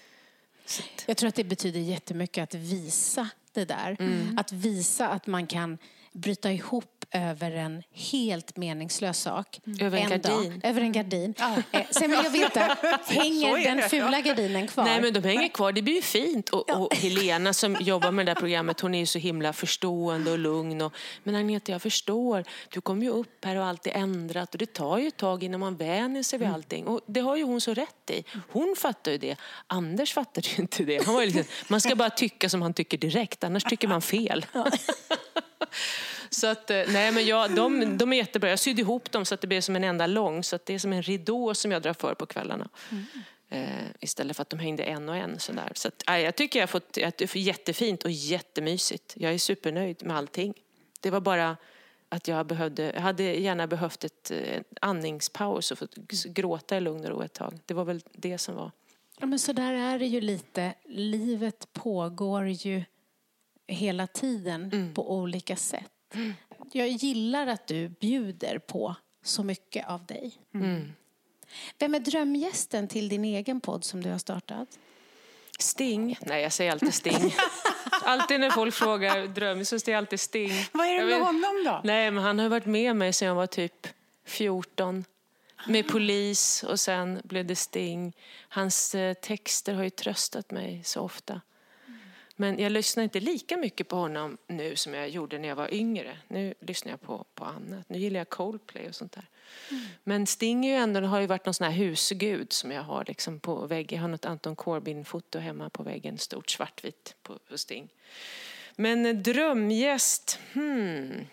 Jag tror att det betyder jättemycket att visa det där. Mm. Att visa att man kan bryta ihop över en helt meningslös sak.
Mm. Över en, en gardin.
Dag, över en gardin. Mm. Eh, sen vill jag veta, hänger den fula gardinen kvar?
Nej, men de hänger kvar. Det blir ju fint. Och, ja. och Helena som jobbar med det där programmet, hon är ju så himla förstående och lugn. Och, men Agneta, jag förstår. Du kommer ju upp här och allt är ändrat. Och det tar ju ett tag innan man vänjer sig vid mm. allting. Och det har ju hon så rätt i. Hon fattar ju det. Anders fattar ju inte det. Han var ju liksom, man ska bara tycka som han tycker direkt. Annars tycker man fel. Ja. Så att, nej men jag, de, de är jättebra. Jag sydde ihop dem så att det blir som en enda lång. Så att det är som en ridå som jag drar för på kvällarna. Mm. Eh, istället för att de hängde en och en sådär. Så att, nej, jag tycker jag har fått ett jättefint och jättemysigt. Jag är supernöjd med allting. Det var bara att jag behövde, jag hade gärna behövt ett, ett andningspaus och fått gråta i lugn och ro ett tag. Det var väl det som var.
Ja, men så där är det ju lite. Livet pågår ju hela tiden mm. på olika sätt. Mm. Jag gillar att du bjuder på så mycket av dig. Mm. Vem är drömgästen till din egen podd som du har startat?
Sting. Nej, jag säger alltid Sting. Alltid när folk frågar dröm så säger jag alltid Sting.
Vad är det med honom då?
Nej, men han har varit med mig sedan jag var typ fjorton. Med Polis och sen blev det Sting. Hans texter har ju tröstat mig så ofta. Men jag lyssnar inte lika mycket på honom nu som jag gjorde när jag var yngre. Nu lyssnar jag på, på annat. Nu gillar jag Coldplay och sånt där. Mm. Men Sting är ju ändå, har ju varit någon sån här husgud som jag har liksom på väggen. Jag har något Anton Corbijn-foto hemma på väggen. Stort svartvitt på, på Sting. Men drömgäst. Hmm.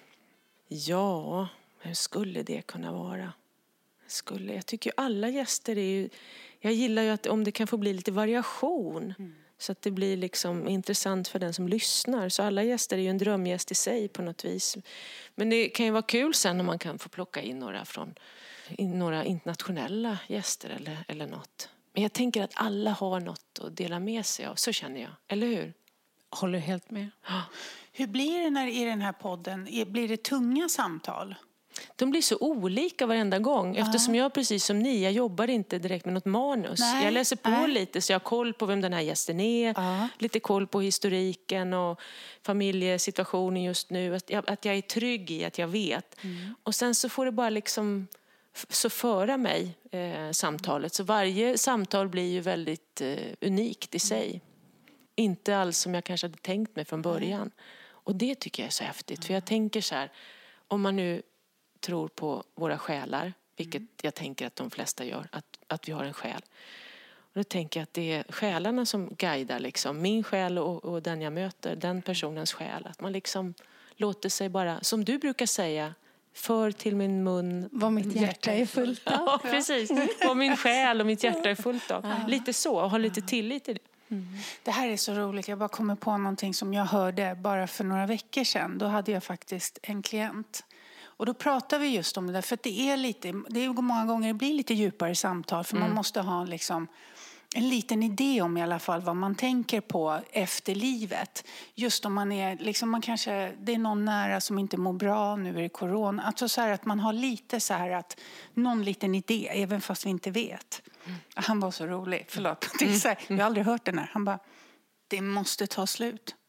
Ja, hur skulle det kunna vara? Skulle, jag tycker ju alla gäster är ju... Jag gillar ju att om det kan få bli lite variation... Mm. Så att det blir liksom intressant för den som lyssnar. Så alla gäster är ju en drömgäst i sig på något vis. Men det kan ju vara kul sen om man kan få plocka in några från in några internationella gäster eller, eller något. Men jag tänker att alla har något att dela med sig av. Så känner jag. Eller hur?
Håller helt med.
Ja. Hur blir det när i den här podden? Blir det tunga samtal?
De blir så olika varenda gång. Eftersom jag precis som ni, jag jobbar inte direkt med något manus. Nej, jag läser på nej. lite så jag har koll på vem den här gästen är. Ja. Lite koll på historiken och familjesituationen just nu. Att jag, att jag är trygg i att jag vet. Mm. Och sen så får det bara liksom så föra mig eh, samtalet. Så varje samtal blir ju väldigt eh, unikt i sig. Mm. Inte alls som jag kanske hade tänkt mig från början. Mm. Och det tycker jag är så häftigt. Mm. För jag tänker så här, om man nu tror på våra själar, vilket jag tänker att de flesta gör, att, att vi har en själ. Och då tänker jag att det är själarna som guidar liksom, min själ och, och den jag möter, den personens själ. Att man liksom låter sig bara, som du brukar säga, för till min mun
vad mitt hjärta är fullt av.
Ja, precis. Vad min själ och mitt hjärta är fullt av. Ja. Lite så, och ha lite tillit till det.
Mm. Det här är så roligt. Jag bara kommer på någonting som jag hörde bara för några veckor sedan. Då hade jag faktiskt en klient. Och då pratar vi just om det där. För att det är lite, det är många gånger det blir lite djupare samtal. För mm. man måste ha liksom en liten idé om i alla fall vad man tänker på efter livet. Just om man är, liksom man kanske, det är någon nära som inte mår bra, nu är det corona. Alltså så här att man har lite så här att, någon liten idé, även fast vi inte vet. Mm. Han var så rolig, förlåt. Det är så här, jag har aldrig hört den här. Han bara, det måste ta slut.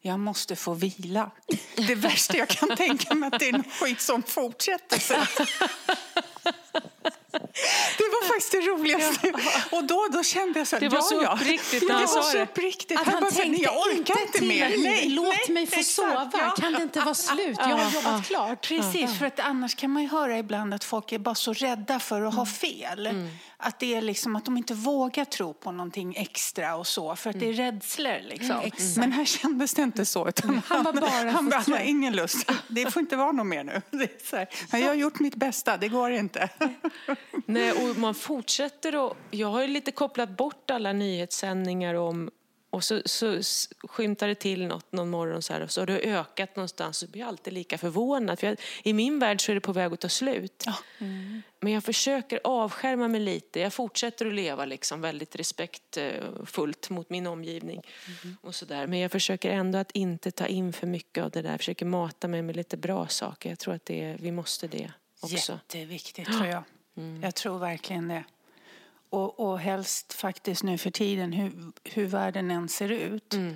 jag måste få vila. Det värsta jag kan tänka mig att det är något skit som fortsätter. Så. Det var faktiskt det roligaste. Ja. Och då, då kände jag så här,
det var
ja,
så
ja.
uppriktigt när han
det var
sa
så
det.
uppriktigt.
Att han, han tänkte
jag orkar
inte
inte mer. Nej,
låt
nej,
mig få
exakt,
sova.
ja.
Kan det inte vara slut? Jag har jobbat
ja.
klart.
Precis,
ja.
för att annars kan man ju höra ibland att folk är bara så rädda för att mm. ha fel. Mm. Att det är liksom att de inte vågar tro på någonting extra och så. För att det är rädslor liksom. Mm, men här kändes det inte så. Utan
han, han var bara
han bara, han har ingen lust. Det får inte vara något mer nu. Det är så här, jag har gjort mitt bästa, det går inte.
Nej, och man fortsätter och jag har ju lite kopplat bort alla nyhetssändningar om och så, så skymtar det till något någon morgon så här och så har det ökat någonstans så blir jag alltid lika förvånad för jag, i min värld så är det på väg att ta slut. Ja. Mm. Men jag försöker avskärma mig lite. Jag fortsätter att leva liksom väldigt respektfullt mot min omgivning mm. och så där. Men jag försöker ändå att inte ta in för mycket av det där. Jag försöker mata mig med lite bra saker. Jag tror att det är, vi måste det också.
Jätteviktigt tror jag. Mm. Jag tror verkligen det. Och, och helst faktiskt nu för tiden hur, hur världen än ser ut. Mm.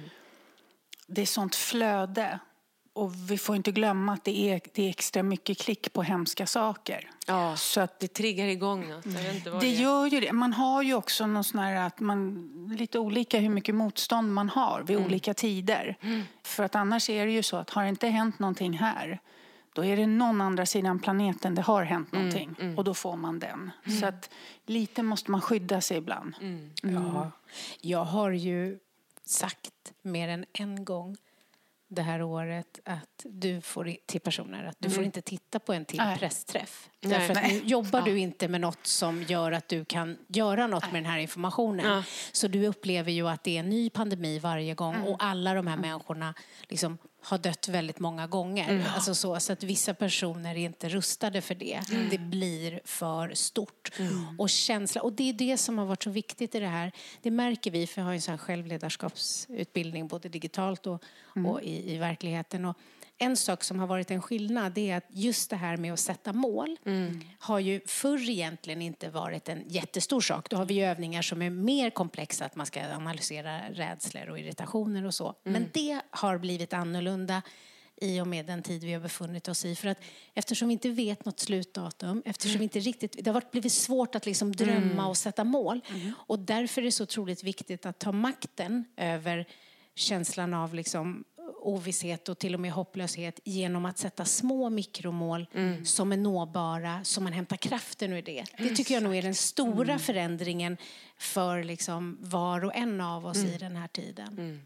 Det är sånt flöde. Och vi får inte glömma att det är, det är extra mycket klick på hemska saker.
Ja, så att det triggar igång något. Jag vet inte vad
det,
det
gör ju det. Man har ju också någon sån här att man, lite olika hur mycket motstånd man har vid mm. olika tider. Mm. För att annars är det ju så att har det inte hänt någonting här, då är det någon andra sidan planeten det har hänt någonting. Mm, mm. Och då får man den. Mm. Så att lite måste man skydda sig ibland.
Mm. Mm. Ja. Jag har ju sagt mer än en gång det här året att du får till personer att du mm. får inte titta på en till Nej. pressträff. Nej. Därför att nu jobbar ja. du inte med något som gör att du kan göra något med den här informationen. Ja. Så du upplever ju att det är en ny pandemi varje gång mm. och alla de här mm. människorna liksom har dött väldigt många gånger. Mm. Alltså så, så att vissa personer är inte rustade för det. Mm. Det blir för stort. Mm. Och känsla. Och det är det som har varit så viktigt i det här. Det märker vi, för jag har ju en sån här självledarskapsutbildning både digitalt och, mm. och i, i verkligheten. Och en sak som har varit en skillnad är att just det här med att sätta mål mm. har ju förr egentligen inte varit en jättestor sak. Då har vi ju övningar som är mer komplexa, att man ska analysera rädslor och irritationer och så. Mm. Men det har blivit annorlunda i och med den tid vi har befunnit oss i. För att eftersom vi inte vet något slutdatum, eftersom mm. vi inte riktigt, det har varit blivit svårt att liksom drömma mm. och sätta mål. Mm. Och därför är det så otroligt viktigt att ta makten över känslan av liksom ovisshet och till och med hopplöshet genom att sätta små mikromål mm. som är nåbara, som man hämtar kraften ur det. Det tycker jag nog är den stora mm. förändringen för liksom var och en av oss mm. i den här tiden. Mm.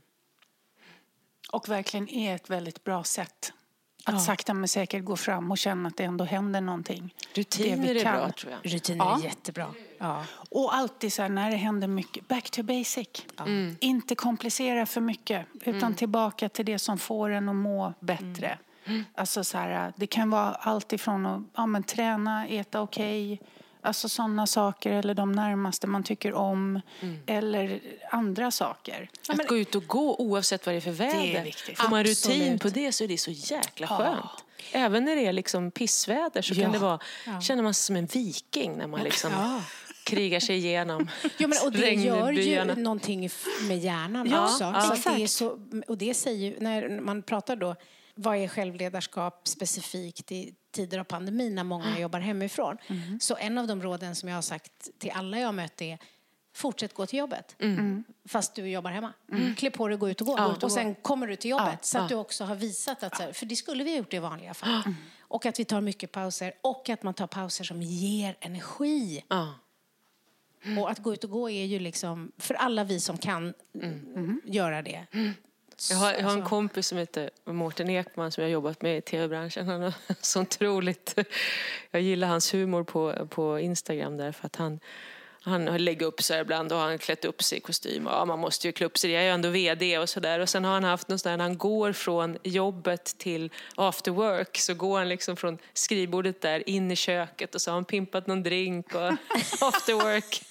Och verkligen är ett väldigt bra sätt att ja. sakta men säkert gå fram och känna att det ändå händer någonting.
Rutiner är bra, tror jag.
Rutiner ja. är jättebra. Ja.
Och alltid så här, när det händer mycket, back to basic. Ja. Mm. Inte komplicera för mycket, utan mm. tillbaka till det som får en att må bättre. Mm. Alltså så här, det kan vara allt ifrån att ja, men, träna, äta okej, okay, alltså sådana saker, eller de närmaste man tycker om, mm. eller andra saker.
Att men, gå ut och gå oavsett vad det är för väder. Det är viktigt. Får man rutin på det så är det så jäkla skönt. Ja. Även när det är liksom pissväder så ja. kan det vara, ja. känner man sig som en viking när man liksom ja. krigar sig igenom.
Ja, men, och det gör ju någonting med hjärnan ja. också.
Ja.
Så det är så, och det säger ju, när man pratar då, vad är självledarskap specifikt i tider av pandemin när många mm. jobbar hemifrån. Mm. Så en av de råden som jag har sagt till alla jag mött är fortsätt gå till jobbet. Mm. Fast du jobbar hemma. Mm. Klä på dig och gå ut och gå. Ja, och sen kommer du till jobbet. Ja, så att ja. du också har visat att, så här, för det skulle vi ha gjort i vanliga fall. Mm. Och att vi tar mycket pauser. Och att man tar pauser som ger energi. Ja. Mm. Och att gå ut och gå är ju liksom, för alla vi som kan mm. göra det. Mm.
Jag har, jag har en kompis som heter Mårten Ekman som jag har jobbat med i tv-branschen. Han är så otroligt. Jag gillar hans humor på, på Instagram där för att han, han lägger upp sig ibland och har han klätt upp sig i kostym. Ja, man måste ju klä upp sig. Jag är ju ändå vd och sådär. Och sen har han haft något där när han går från jobbet till after work så går han liksom från skrivbordet där in i köket och så har han pimpat någon drink och after work.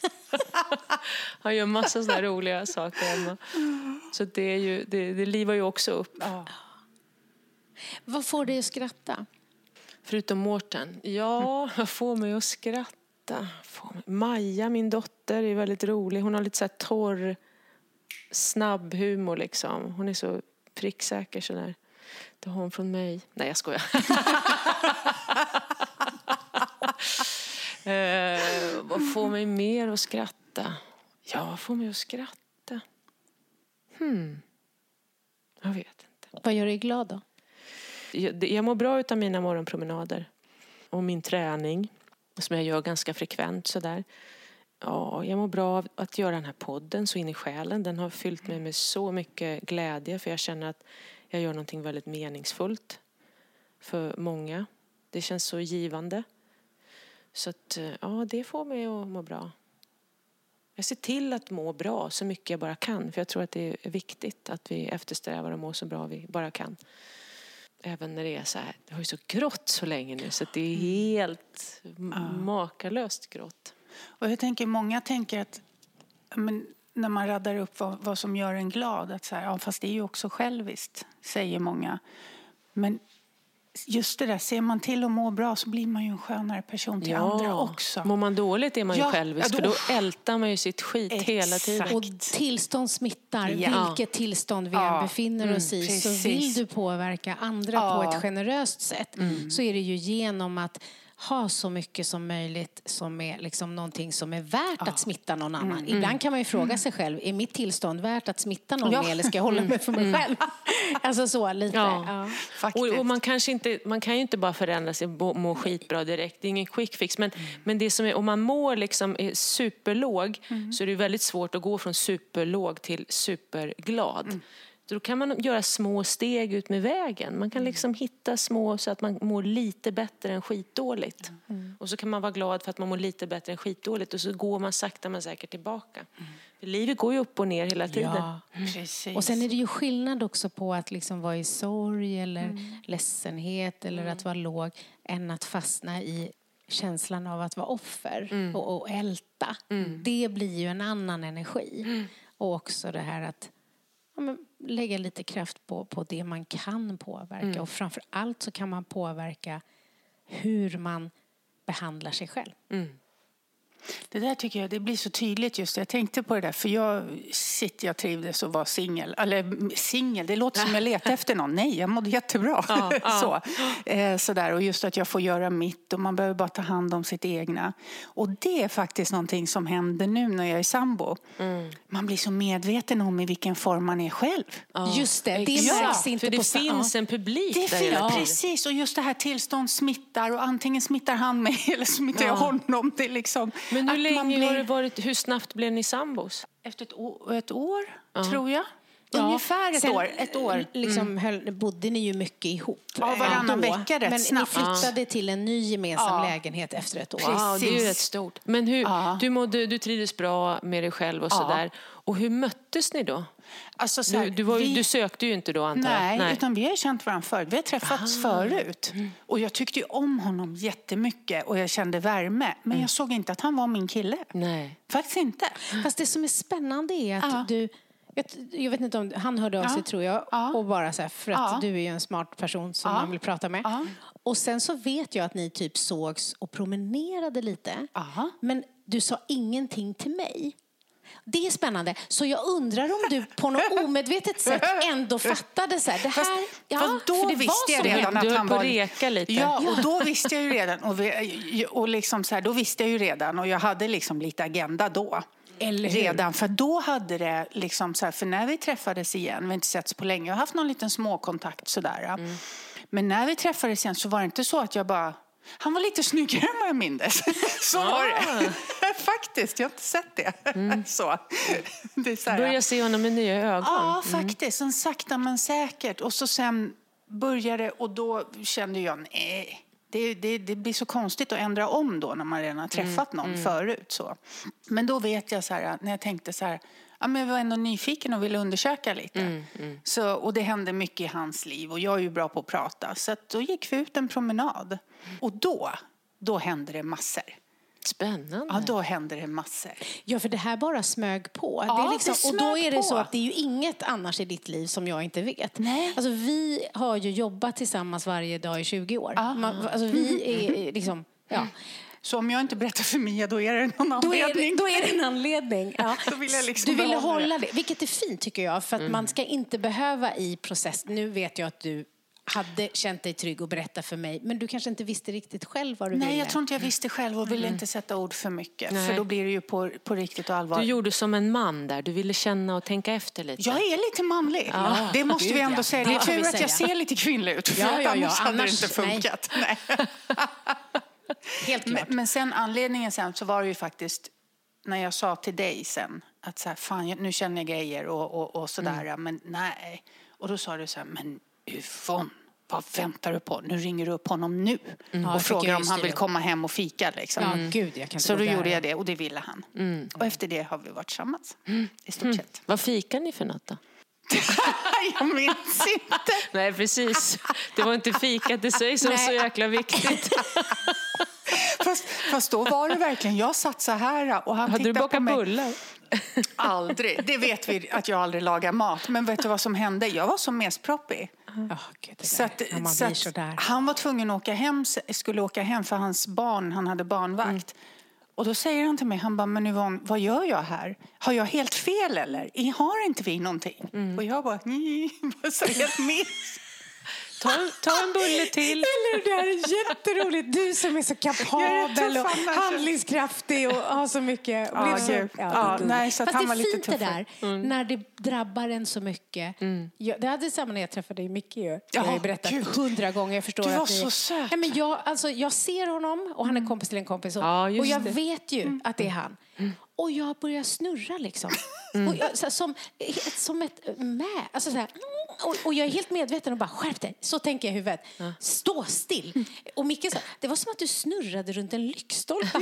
Han gör massa sådana roliga saker hemma. Så det, är ju, det, det livar ju också upp. Ja.
Vad får dig att skratta?
Förutom Mårten. Ja, vad får mig att skratta? Maja, min dotter, är väldigt rolig. Hon har lite så här torr, snabb humor liksom. Hon är så pricksäker sådär. Det har hon från mig. Nej, jag skojar. eh, vad får mig mer att skratta? Ja, vad får mig att skratta? Hmm. Jag vet inte.
Vad gör dig glad då?
Jag, jag mår bra utav mina morgonpromenader. Och min träning. Som jag gör ganska frekvent sådär. Ja, jag mår bra av att göra den här podden så in i själen. Den har fyllt mig med så mycket glädje. För jag känner att jag gör någonting väldigt meningsfullt för många. Det känns så givande. Så att, ja, det får mig att må bra. Jag ser till att må bra så mycket jag bara kan. För jag tror att det är viktigt att vi eftersträvar att må så bra vi bara kan. Även när det är så här, det har ju så grått så länge nu. Så att det är helt mm. makalöst grått.
Och jag tänker, många tänker att men, när man raddar upp vad, vad som gör en glad, att så här, ja, fast det är ju också själviskt, säger många. Men just det där, ser man till att må bra så blir man ju en skönare person till
ja.
andra också.
Mår man dåligt är man ju
ja,
självisk,
ja, då,
för då ältar man ju sitt skit
exakt.
hela tiden.
Och tillstånd smittar.
Ja.
Vilket tillstånd vi
ja.
än befinner
mm,
oss i.
precis.
Så vill du påverka andra
ja.
på ett generöst sätt mm. så är det ju genom att ha så mycket som möjligt som är liksom någonting som är värt ja. att smitta någon annan. Mm. Ibland kan man ju fråga mm. sig själv, är mitt tillstånd värt att smitta någon
ja.
med, eller ska jag hålla mig för mig själv? Alltså så lite.
Ja.
Ja.
Och, och man, kanske inte, man kan ju inte bara förändra sig och må skitbra direkt. Det är ingen quick fix. Men, mm. men det som är, om man mår liksom är superlåg mm. så är det väldigt svårt att gå från superlåg till superglad. Mm. Då kan man göra små steg ut med vägen. Man kan liksom hitta små så att man mår lite bättre än skitdåligt. Mm. Och så kan man vara glad för att man mår lite bättre än skitdåligt. Och så går man sakta men säkert tillbaka. Mm. För livet går ju upp och ner hela tiden.
Ja, precis. Och sen är det ju skillnad också på att liksom vara i sorg eller mm. ledsenhet eller mm. att vara låg. Än att fastna i känslan av att vara offer mm. och, och älta. Mm. Det blir ju en annan energi. Mm. Och också det här att ja, men lägga lite kraft på, på det man kan påverka. Mm. Och framför allt så kan man påverka hur man behandlar sig själv. Mm.
Det där tycker jag, det blir så tydligt just. Jag tänkte på det där, för jag sitter, jag trivdes och var singel. Eller singel, det låter som jag letar efter någon. Nej, jag mådde jättebra. Ja, så. Eh, sådär. Och just att jag får göra mitt och man behöver bara ta hand om sitt egna. Och det är faktiskt någonting som händer nu när jag är sambo. Mm. Man blir så medveten om i vilken form man är själv.
Ja. Just det, det
ja,
märks inte
för det
på
finns en publik
det
där.
Finns,
ja.
Precis, och just det här tillstånd smittar och antingen smittar han mig eller smittar jag
ja.
honom. Det är liksom...
Men hur länge
blir...
har det varit, hur snabbt blev ni sambos?
Efter ett år, ett år uh-huh. tror jag.
Ja.
Ungefär ett
Sen,
år. Ett år.
Liksom
mm.
höll, bodde ni ju mycket ihop.
Ja, varannan vecka rätt
Men
snabbt.
ni flyttade till en ny gemensam
ja.
lägenhet efter ett år.
Ja, det är ju rätt stort. Men hur,
ja.
du, mådde, du trivdes bra med dig själv och
ja.
sådär. Och hur möttes ni då?
Alltså, så här,
du, du, var,
vi...
du sökte ju inte då, antar jag.
Nej,
Nej,
utan vi har känt varandra förut. Vi har träffats ah. förut. Mm. Och jag tyckte ju om honom jättemycket. Och jag kände värme. Men mm. jag såg inte att han var min kille.
Nej.
Faktiskt inte.
Fast det som är spännande är att ah. du... Jag vet inte om han hörde av sig, ja. tror jag. Ja. Och bara så här, för att ja. du är ju en smart person som ja. man vill prata med. Ja. Och sen så vet jag att ni typ sågs och promenerade lite. Ja. Men du sa ingenting till mig. Det är spännande. Så jag undrar om du på något omedvetet sätt ändå fattade så här. Det här,
fast,
ja,
fast då
för det
visste jag
var
redan
att
du
han var reka lite.
Ja, och då visste jag ju redan. Och, vi, och liksom så här, då visste jag ju redan. Och jag hade liksom lite agenda då. Eller redan, för då hade det liksom så här, för när vi träffades igen, vi har inte setts på länge, jag har haft någon liten småkontakt sådär. Mm. Men när vi träffades igen så var det inte så att jag bara, han var lite snyggare än vad jag mindes. Så ah. var det. Faktiskt, jag har inte sett det. Mm. så. det är så här.
Börja se honom med nya ögon.
Ja, faktiskt. Mm. Sakta men säkert. Och så sen började, och då kände jag, nej. Det, det, det blir så konstigt att ändra om då när man redan har träffat någon mm, förut. Så. Men då vet jag så här, när jag tänkte så här, ja, men jag var ändå nyfiken och ville undersöka lite. Mm, mm. Så, och det hände mycket i hans liv och jag är ju bra på att prata. Så att då gick vi ut en promenad. Och då, då hände det massor.
Spännande.
Ja, då händer det massor.
Ja, för det här bara smög på.
Ja,
det är liksom,
det
och då är det
på.
så att det är ju inget annars i ditt liv som jag inte vet.
Nej.
Alltså, vi har ju jobbat tillsammans varje dag i tjugo år. Man, alltså, vi är liksom, ja.
Så om jag inte berättar för Mia, då är det någon
Då är
anledning.
det, då är det en anledning. Ja.
Då vill jag liksom
du ville
behålla
hålla det. det, vilket är fint tycker jag. För att
Mm.
man ska inte behöva i process. Nu vet jag att du hade känt dig trygg och berätta för mig. Men du kanske inte visste riktigt själv vad du
Nej,
ville.
jag tror inte jag visste själv och ville inte sätta ord för mycket.
Nej.
För då blir det ju på, på riktigt och allvar.
Du gjorde som en man där. Du ville känna och tänka efter lite.
Jag är lite manlig.
Ja,
Det måste
gud,
vi ändå
ja.
säga. Det är
Det får vi
tur att jag
säga.
ser lite kvinnlig ut. För
Ja,
att
ja, ja.
annars hade det
Annars-
inte funkat. Nej.
Helt
Men,
klart.
men sen anledningen sen så var det ju faktiskt när jag sa till dig sen att så här, fan, jag- nu känner jag grejer och, och, och sådär.
Mm.
Men nej. Och då sa du så här, men Yvonne, vad väntar du på? Nu ringer du upp honom nu.
Ja,
och
fick
frågar
jag
om
ju
han
styra
vill komma hem och fika. Liksom.
Ja, gud, jag kan inte
Så
gå
då
där.
gjorde jag det och det ville han. Och efter det har vi varit tillsammans. I stort sett.
Vad fikar ni för något då?
Jag minns inte.
Nej, precis. Det var inte fikat i sig som var så jäkla viktigt.
Fast, fast då var det verkligen, jag satt så här och han
Hade du
tittade på
bakat
mig.
bullar?
Aldrig. Det vet vi att jag aldrig lagar mat. Men vet du vad som hände? Jag var så mesproppig.
Oh, Gud, det
Så
där.
att,
När man
så
blir
att
så där.
han var tvungen att åka hem, skulle åka hem för hans barn, han hade barnvakt.
Mm.
Och då säger han till mig, han bara, men Yvonne, vad gör jag här? Har jag helt fel eller? Har inte vi någonting?
Mm.
Och jag bara, nej, så helt med.
Ta, ta en bulle till.
Eller det här är jätteroligt. Du som är så kapabel och
fan,
handlingskraftig och har så mycket.
Ja,
Blir så-
gud.
det är
Ja,
gulligt.
nej, så att
Fast
han
det
var
är
lite
fint det
tuffare.
där när det drabbar en så mycket. Jag, det hade samma när jag träffade dig, Micke. Jag
Ja,
har ju berättat
gud.
hundra gånger. Jag förstår
Du var
att ni-
så söt.
Nej, men jag, alltså, jag ser honom och han är kompis till en kompis. Och,
Ja, just
och jag
det.
vet ju att det är han. Och jag börjar snurra liksom. Och jag, så här, som, som ett med. Alltså, så här, och, och jag är helt medveten och bara, skärp dig. Så tänker jag i huvudet. Stå still. Och Micke sa, det var som att du snurrade runt en lyktstolpe.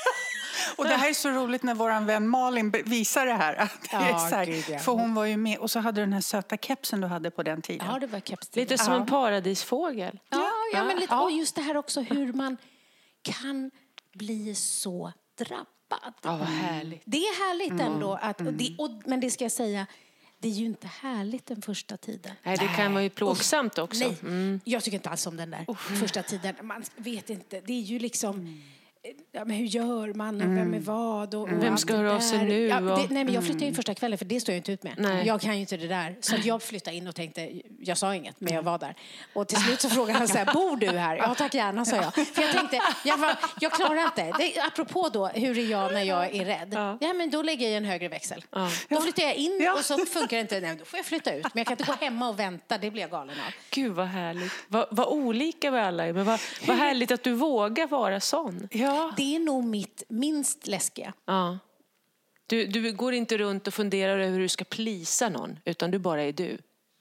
Och det här är så roligt när våran vän Malin be- visar det här. Att det är
Ja,
så här,
gud, ja.
För hon var ju med. Och så hade du den här söta kepsen du hade på den tiden.
Ja, det var keps.
Lite som en paradisfågel.
Ja, ja, men lite,
Ja.
och just det här också hur man kan bli så drabbad.
Ja, vad härligt.
Det är härligt ändå. Att, och det, och, men det ska jag säga, det är ju inte härligt den första tiden.
Nej, det kan vara ju plågsamt också.
Nej,
Mm.
jag tycker inte alls om den där första tiden. Man vet inte, det är ju liksom... Ja, men hur gör man och vem är vad? Och, och
Vem
allt
ska
det
höra av sig
där.
nu?
Ja, det,
Och-
nej, men jag flyttade in första kvällen för det står jag inte ut med.
Nej.
Jag kan ju inte det där. Så att jag flyttade in och tänkte, jag sa inget, men jag var där. Och till slut så frågade han så här, bor du här? Ja, tack gärna, sa jag. För jag tänkte, jag, var, jag klarar inte. Det, apropå då, hur är jag när jag är rädd? Ja, ja men då lägger jag en högre växel. Ja. Då flyttar jag in
Ja.
och så funkar det inte. Nej, då får jag flytta ut. Men jag kan inte gå hemma och vänta, det blir jag galen av.
Gud, vad härligt. Vad, vad olika vi alla är. Men vad, vad härligt att du vågar vara sån.
Ja.
Det är nog mitt minst läskiga.
Ja. Du, du går inte runt och funderar över hur du ska plisa någon, utan du bara är du.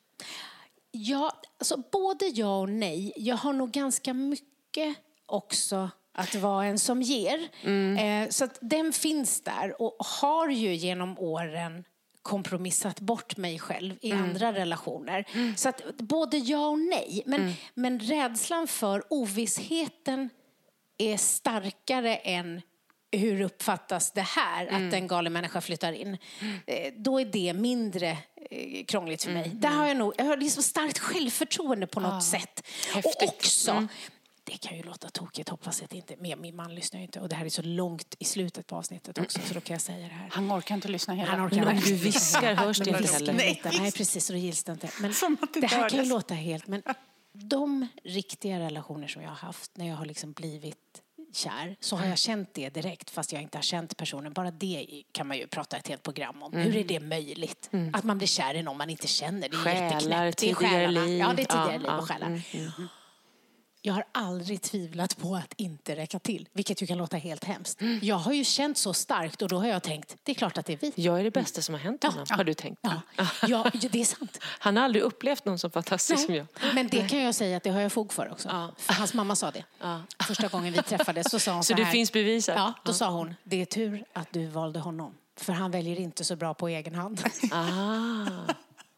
Ja, alltså både ja och nej. Jag har nog ganska mycket också att vara en som ger. Eh, så att den finns där och har ju genom åren kompromissat bort mig själv i andra relationer. Så att både ja och nej. Men, men rädslan för ovissheten är starkare än hur uppfattas det här att en galen människa flyttar in. Eh, Då är det mindre eh, krångligt för mig. Där har jag nog jag har liksom starkt självförtroende på något sätt.
Häftigt.
Och också, det kan ju låta tokigt, hoppas att inte, men min man lyssnar ju inte. Och det här är så långt i slutet på avsnittet också, så då kan jag säga det här.
Han orkar inte lyssna hela.
Han orkar
Men om
verkligen
du viskar hörs det
Men
inte
viskar
heller.
Nej,
Nej,
Nej, precis, så det gills det inte. Men
Som att det
det här kan ju
hördes.
låta helt, men de riktiga relationer som jag har haft när jag har liksom blivit kär, så har jag känt det direkt fast jag inte har känt personen. Bara det kan man ju prata ett helt program om. Hur är det möjligt? Att man blir kär i någon man inte känner. Det är
Själar,
jätteknäppt. Det är
tidigare
själarna.
liv.
Ja, det är tidigare
Ja,
liv
ja.
och själar.
Mm, mm.
Jag har aldrig tvivlat på att inte räcka till, vilket ju kan låta helt hemskt. Jag har ju känt så starkt och då har jag tänkt, det är klart att det är vi.
Jag är det bästa som har hänt honom, har du tänkt.
Ja, ja, det är sant.
Han har aldrig upplevt någon så fantastisk som jag.
Men det kan jag säga att det har jag fog för också.
Ja.
För hans mamma sa det. Första gången vi träffades så sa hon så,
Så det
här.
finns bevisat?
Ja, då sa hon, det är tur att du valde honom. För han väljer inte så bra på egen hand.
Ah.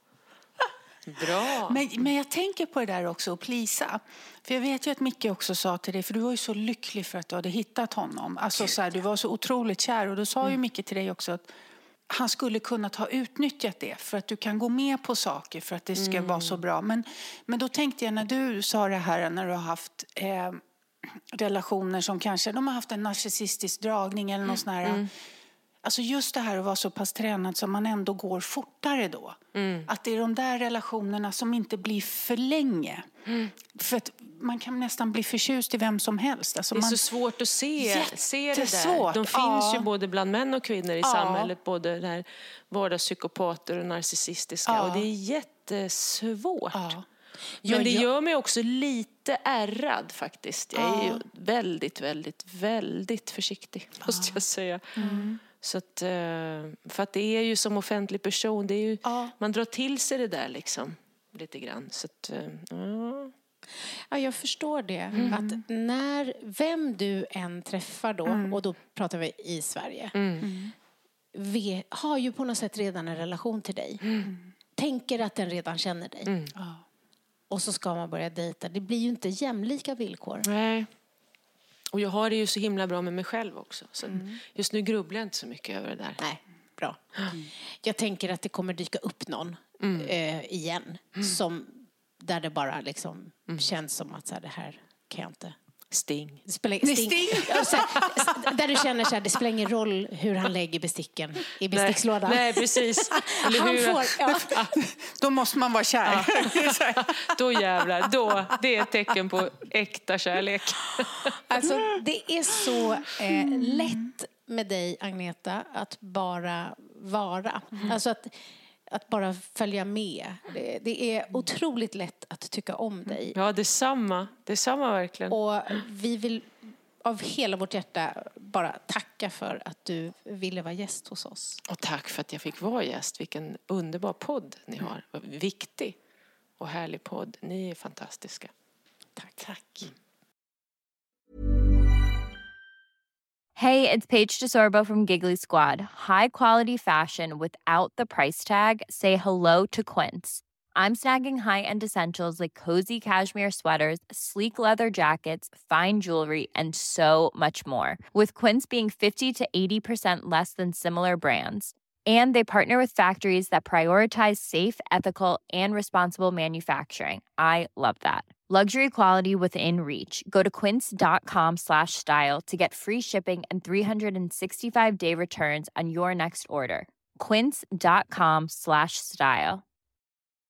Bra.
Men, men jag tänker på det där också, att plisa. För jag vet ju att Micke också sa till dig, för du var ju så lycklig för att du hade hittat honom. Alltså så här, du var så otroligt kär. Och då sa ju Micke till dig också att han skulle kunnat ha utnyttjat det för att du kan gå med på saker för att det ska vara så bra. Men, men då tänkte jag, när du sa det här, när du har haft... Eh, relationer som kanske de har haft en narcissistisk dragning eller något sån här. Mm. Alltså just det här att vara så pass tränad som man ändå går fortare då. Mm. Att det är de där relationerna som inte blir för länge. Mm. För att man kan nästan bli förtjust i vem som helst. Alltså
det är
man...
så svårt att se, se det där.
Svårt.
De finns ja. ju både bland män och kvinnor i ja. samhället. Både där vardagspsykopater och narcissistiska. Ja. Och det är jättesvårt. Ja. Men det gör mig också lite ärrad faktiskt. Jag är ju väldigt, väldigt, väldigt försiktig, måste jag säga. Mm. Så att, för att det är ju som offentlig person, det är ju, ja. man drar till sig det där liksom, lite grann. Så att, ja.
Ja, jag förstår det. Mm. Att när, vem du än träffar då, mm. och då pratar vi i Sverige, mm. vi har ju på något sätt redan en relation till dig. Mm. Tänker att den redan känner dig. Mm. Ja. Och så ska man börja dejta. Det blir ju inte jämlika villkor.
Nej. Och jag har det ju så himla bra med mig själv också. Så mm. just nu grubblar jag inte så mycket över det där.
Nej, bra. Mm. Jag tänker att det kommer dyka upp någon mm. eh, igen. Mm. Som, där det bara liksom mm. känns som att så här, det här kan jag inte.
Sting.
Det spelar, sting. sting. Så här, där du känner så här, det spelar ingen roll hur han lägger besticken i bestickslådan.
Nej, nej precis.
Eller han hur... får, ja.
Då måste man vara kär.
Ja. Då jävlar, då, det är ett tecken på äkta kärlek.
Alltså, det är så eh, lätt med dig, Agneta, att bara vara. Mm. Alltså att Att bara följa med. Det, det är otroligt lätt att tycka om dig.
Ja, det är samma. Det är samma verkligen.
Och vi vill av hela vårt hjärta bara tacka för att du ville vara gäst hos oss.
Och tack för att jag fick vara gäst. Vilken underbar podd ni har. Viktig och härlig podd. Ni är fantastiska.
Tack. Tack. Mm.
Hey, it's Paige DeSorbo from Giggly Squad. High quality fashion without the price tag. Say hello to Quince. I'm snagging high-end essentials like cozy cashmere sweaters, sleek leather jackets, fine jewelry, and so much more. With Quince being fifty to eighty percent less than similar brands. And they partner with factories that prioritize safe, ethical, and responsible manufacturing. I love that. Luxury quality within reach. Go to quince.com slash style to get free shipping and three sixty-five day returns on your next order. Quince.com slash style.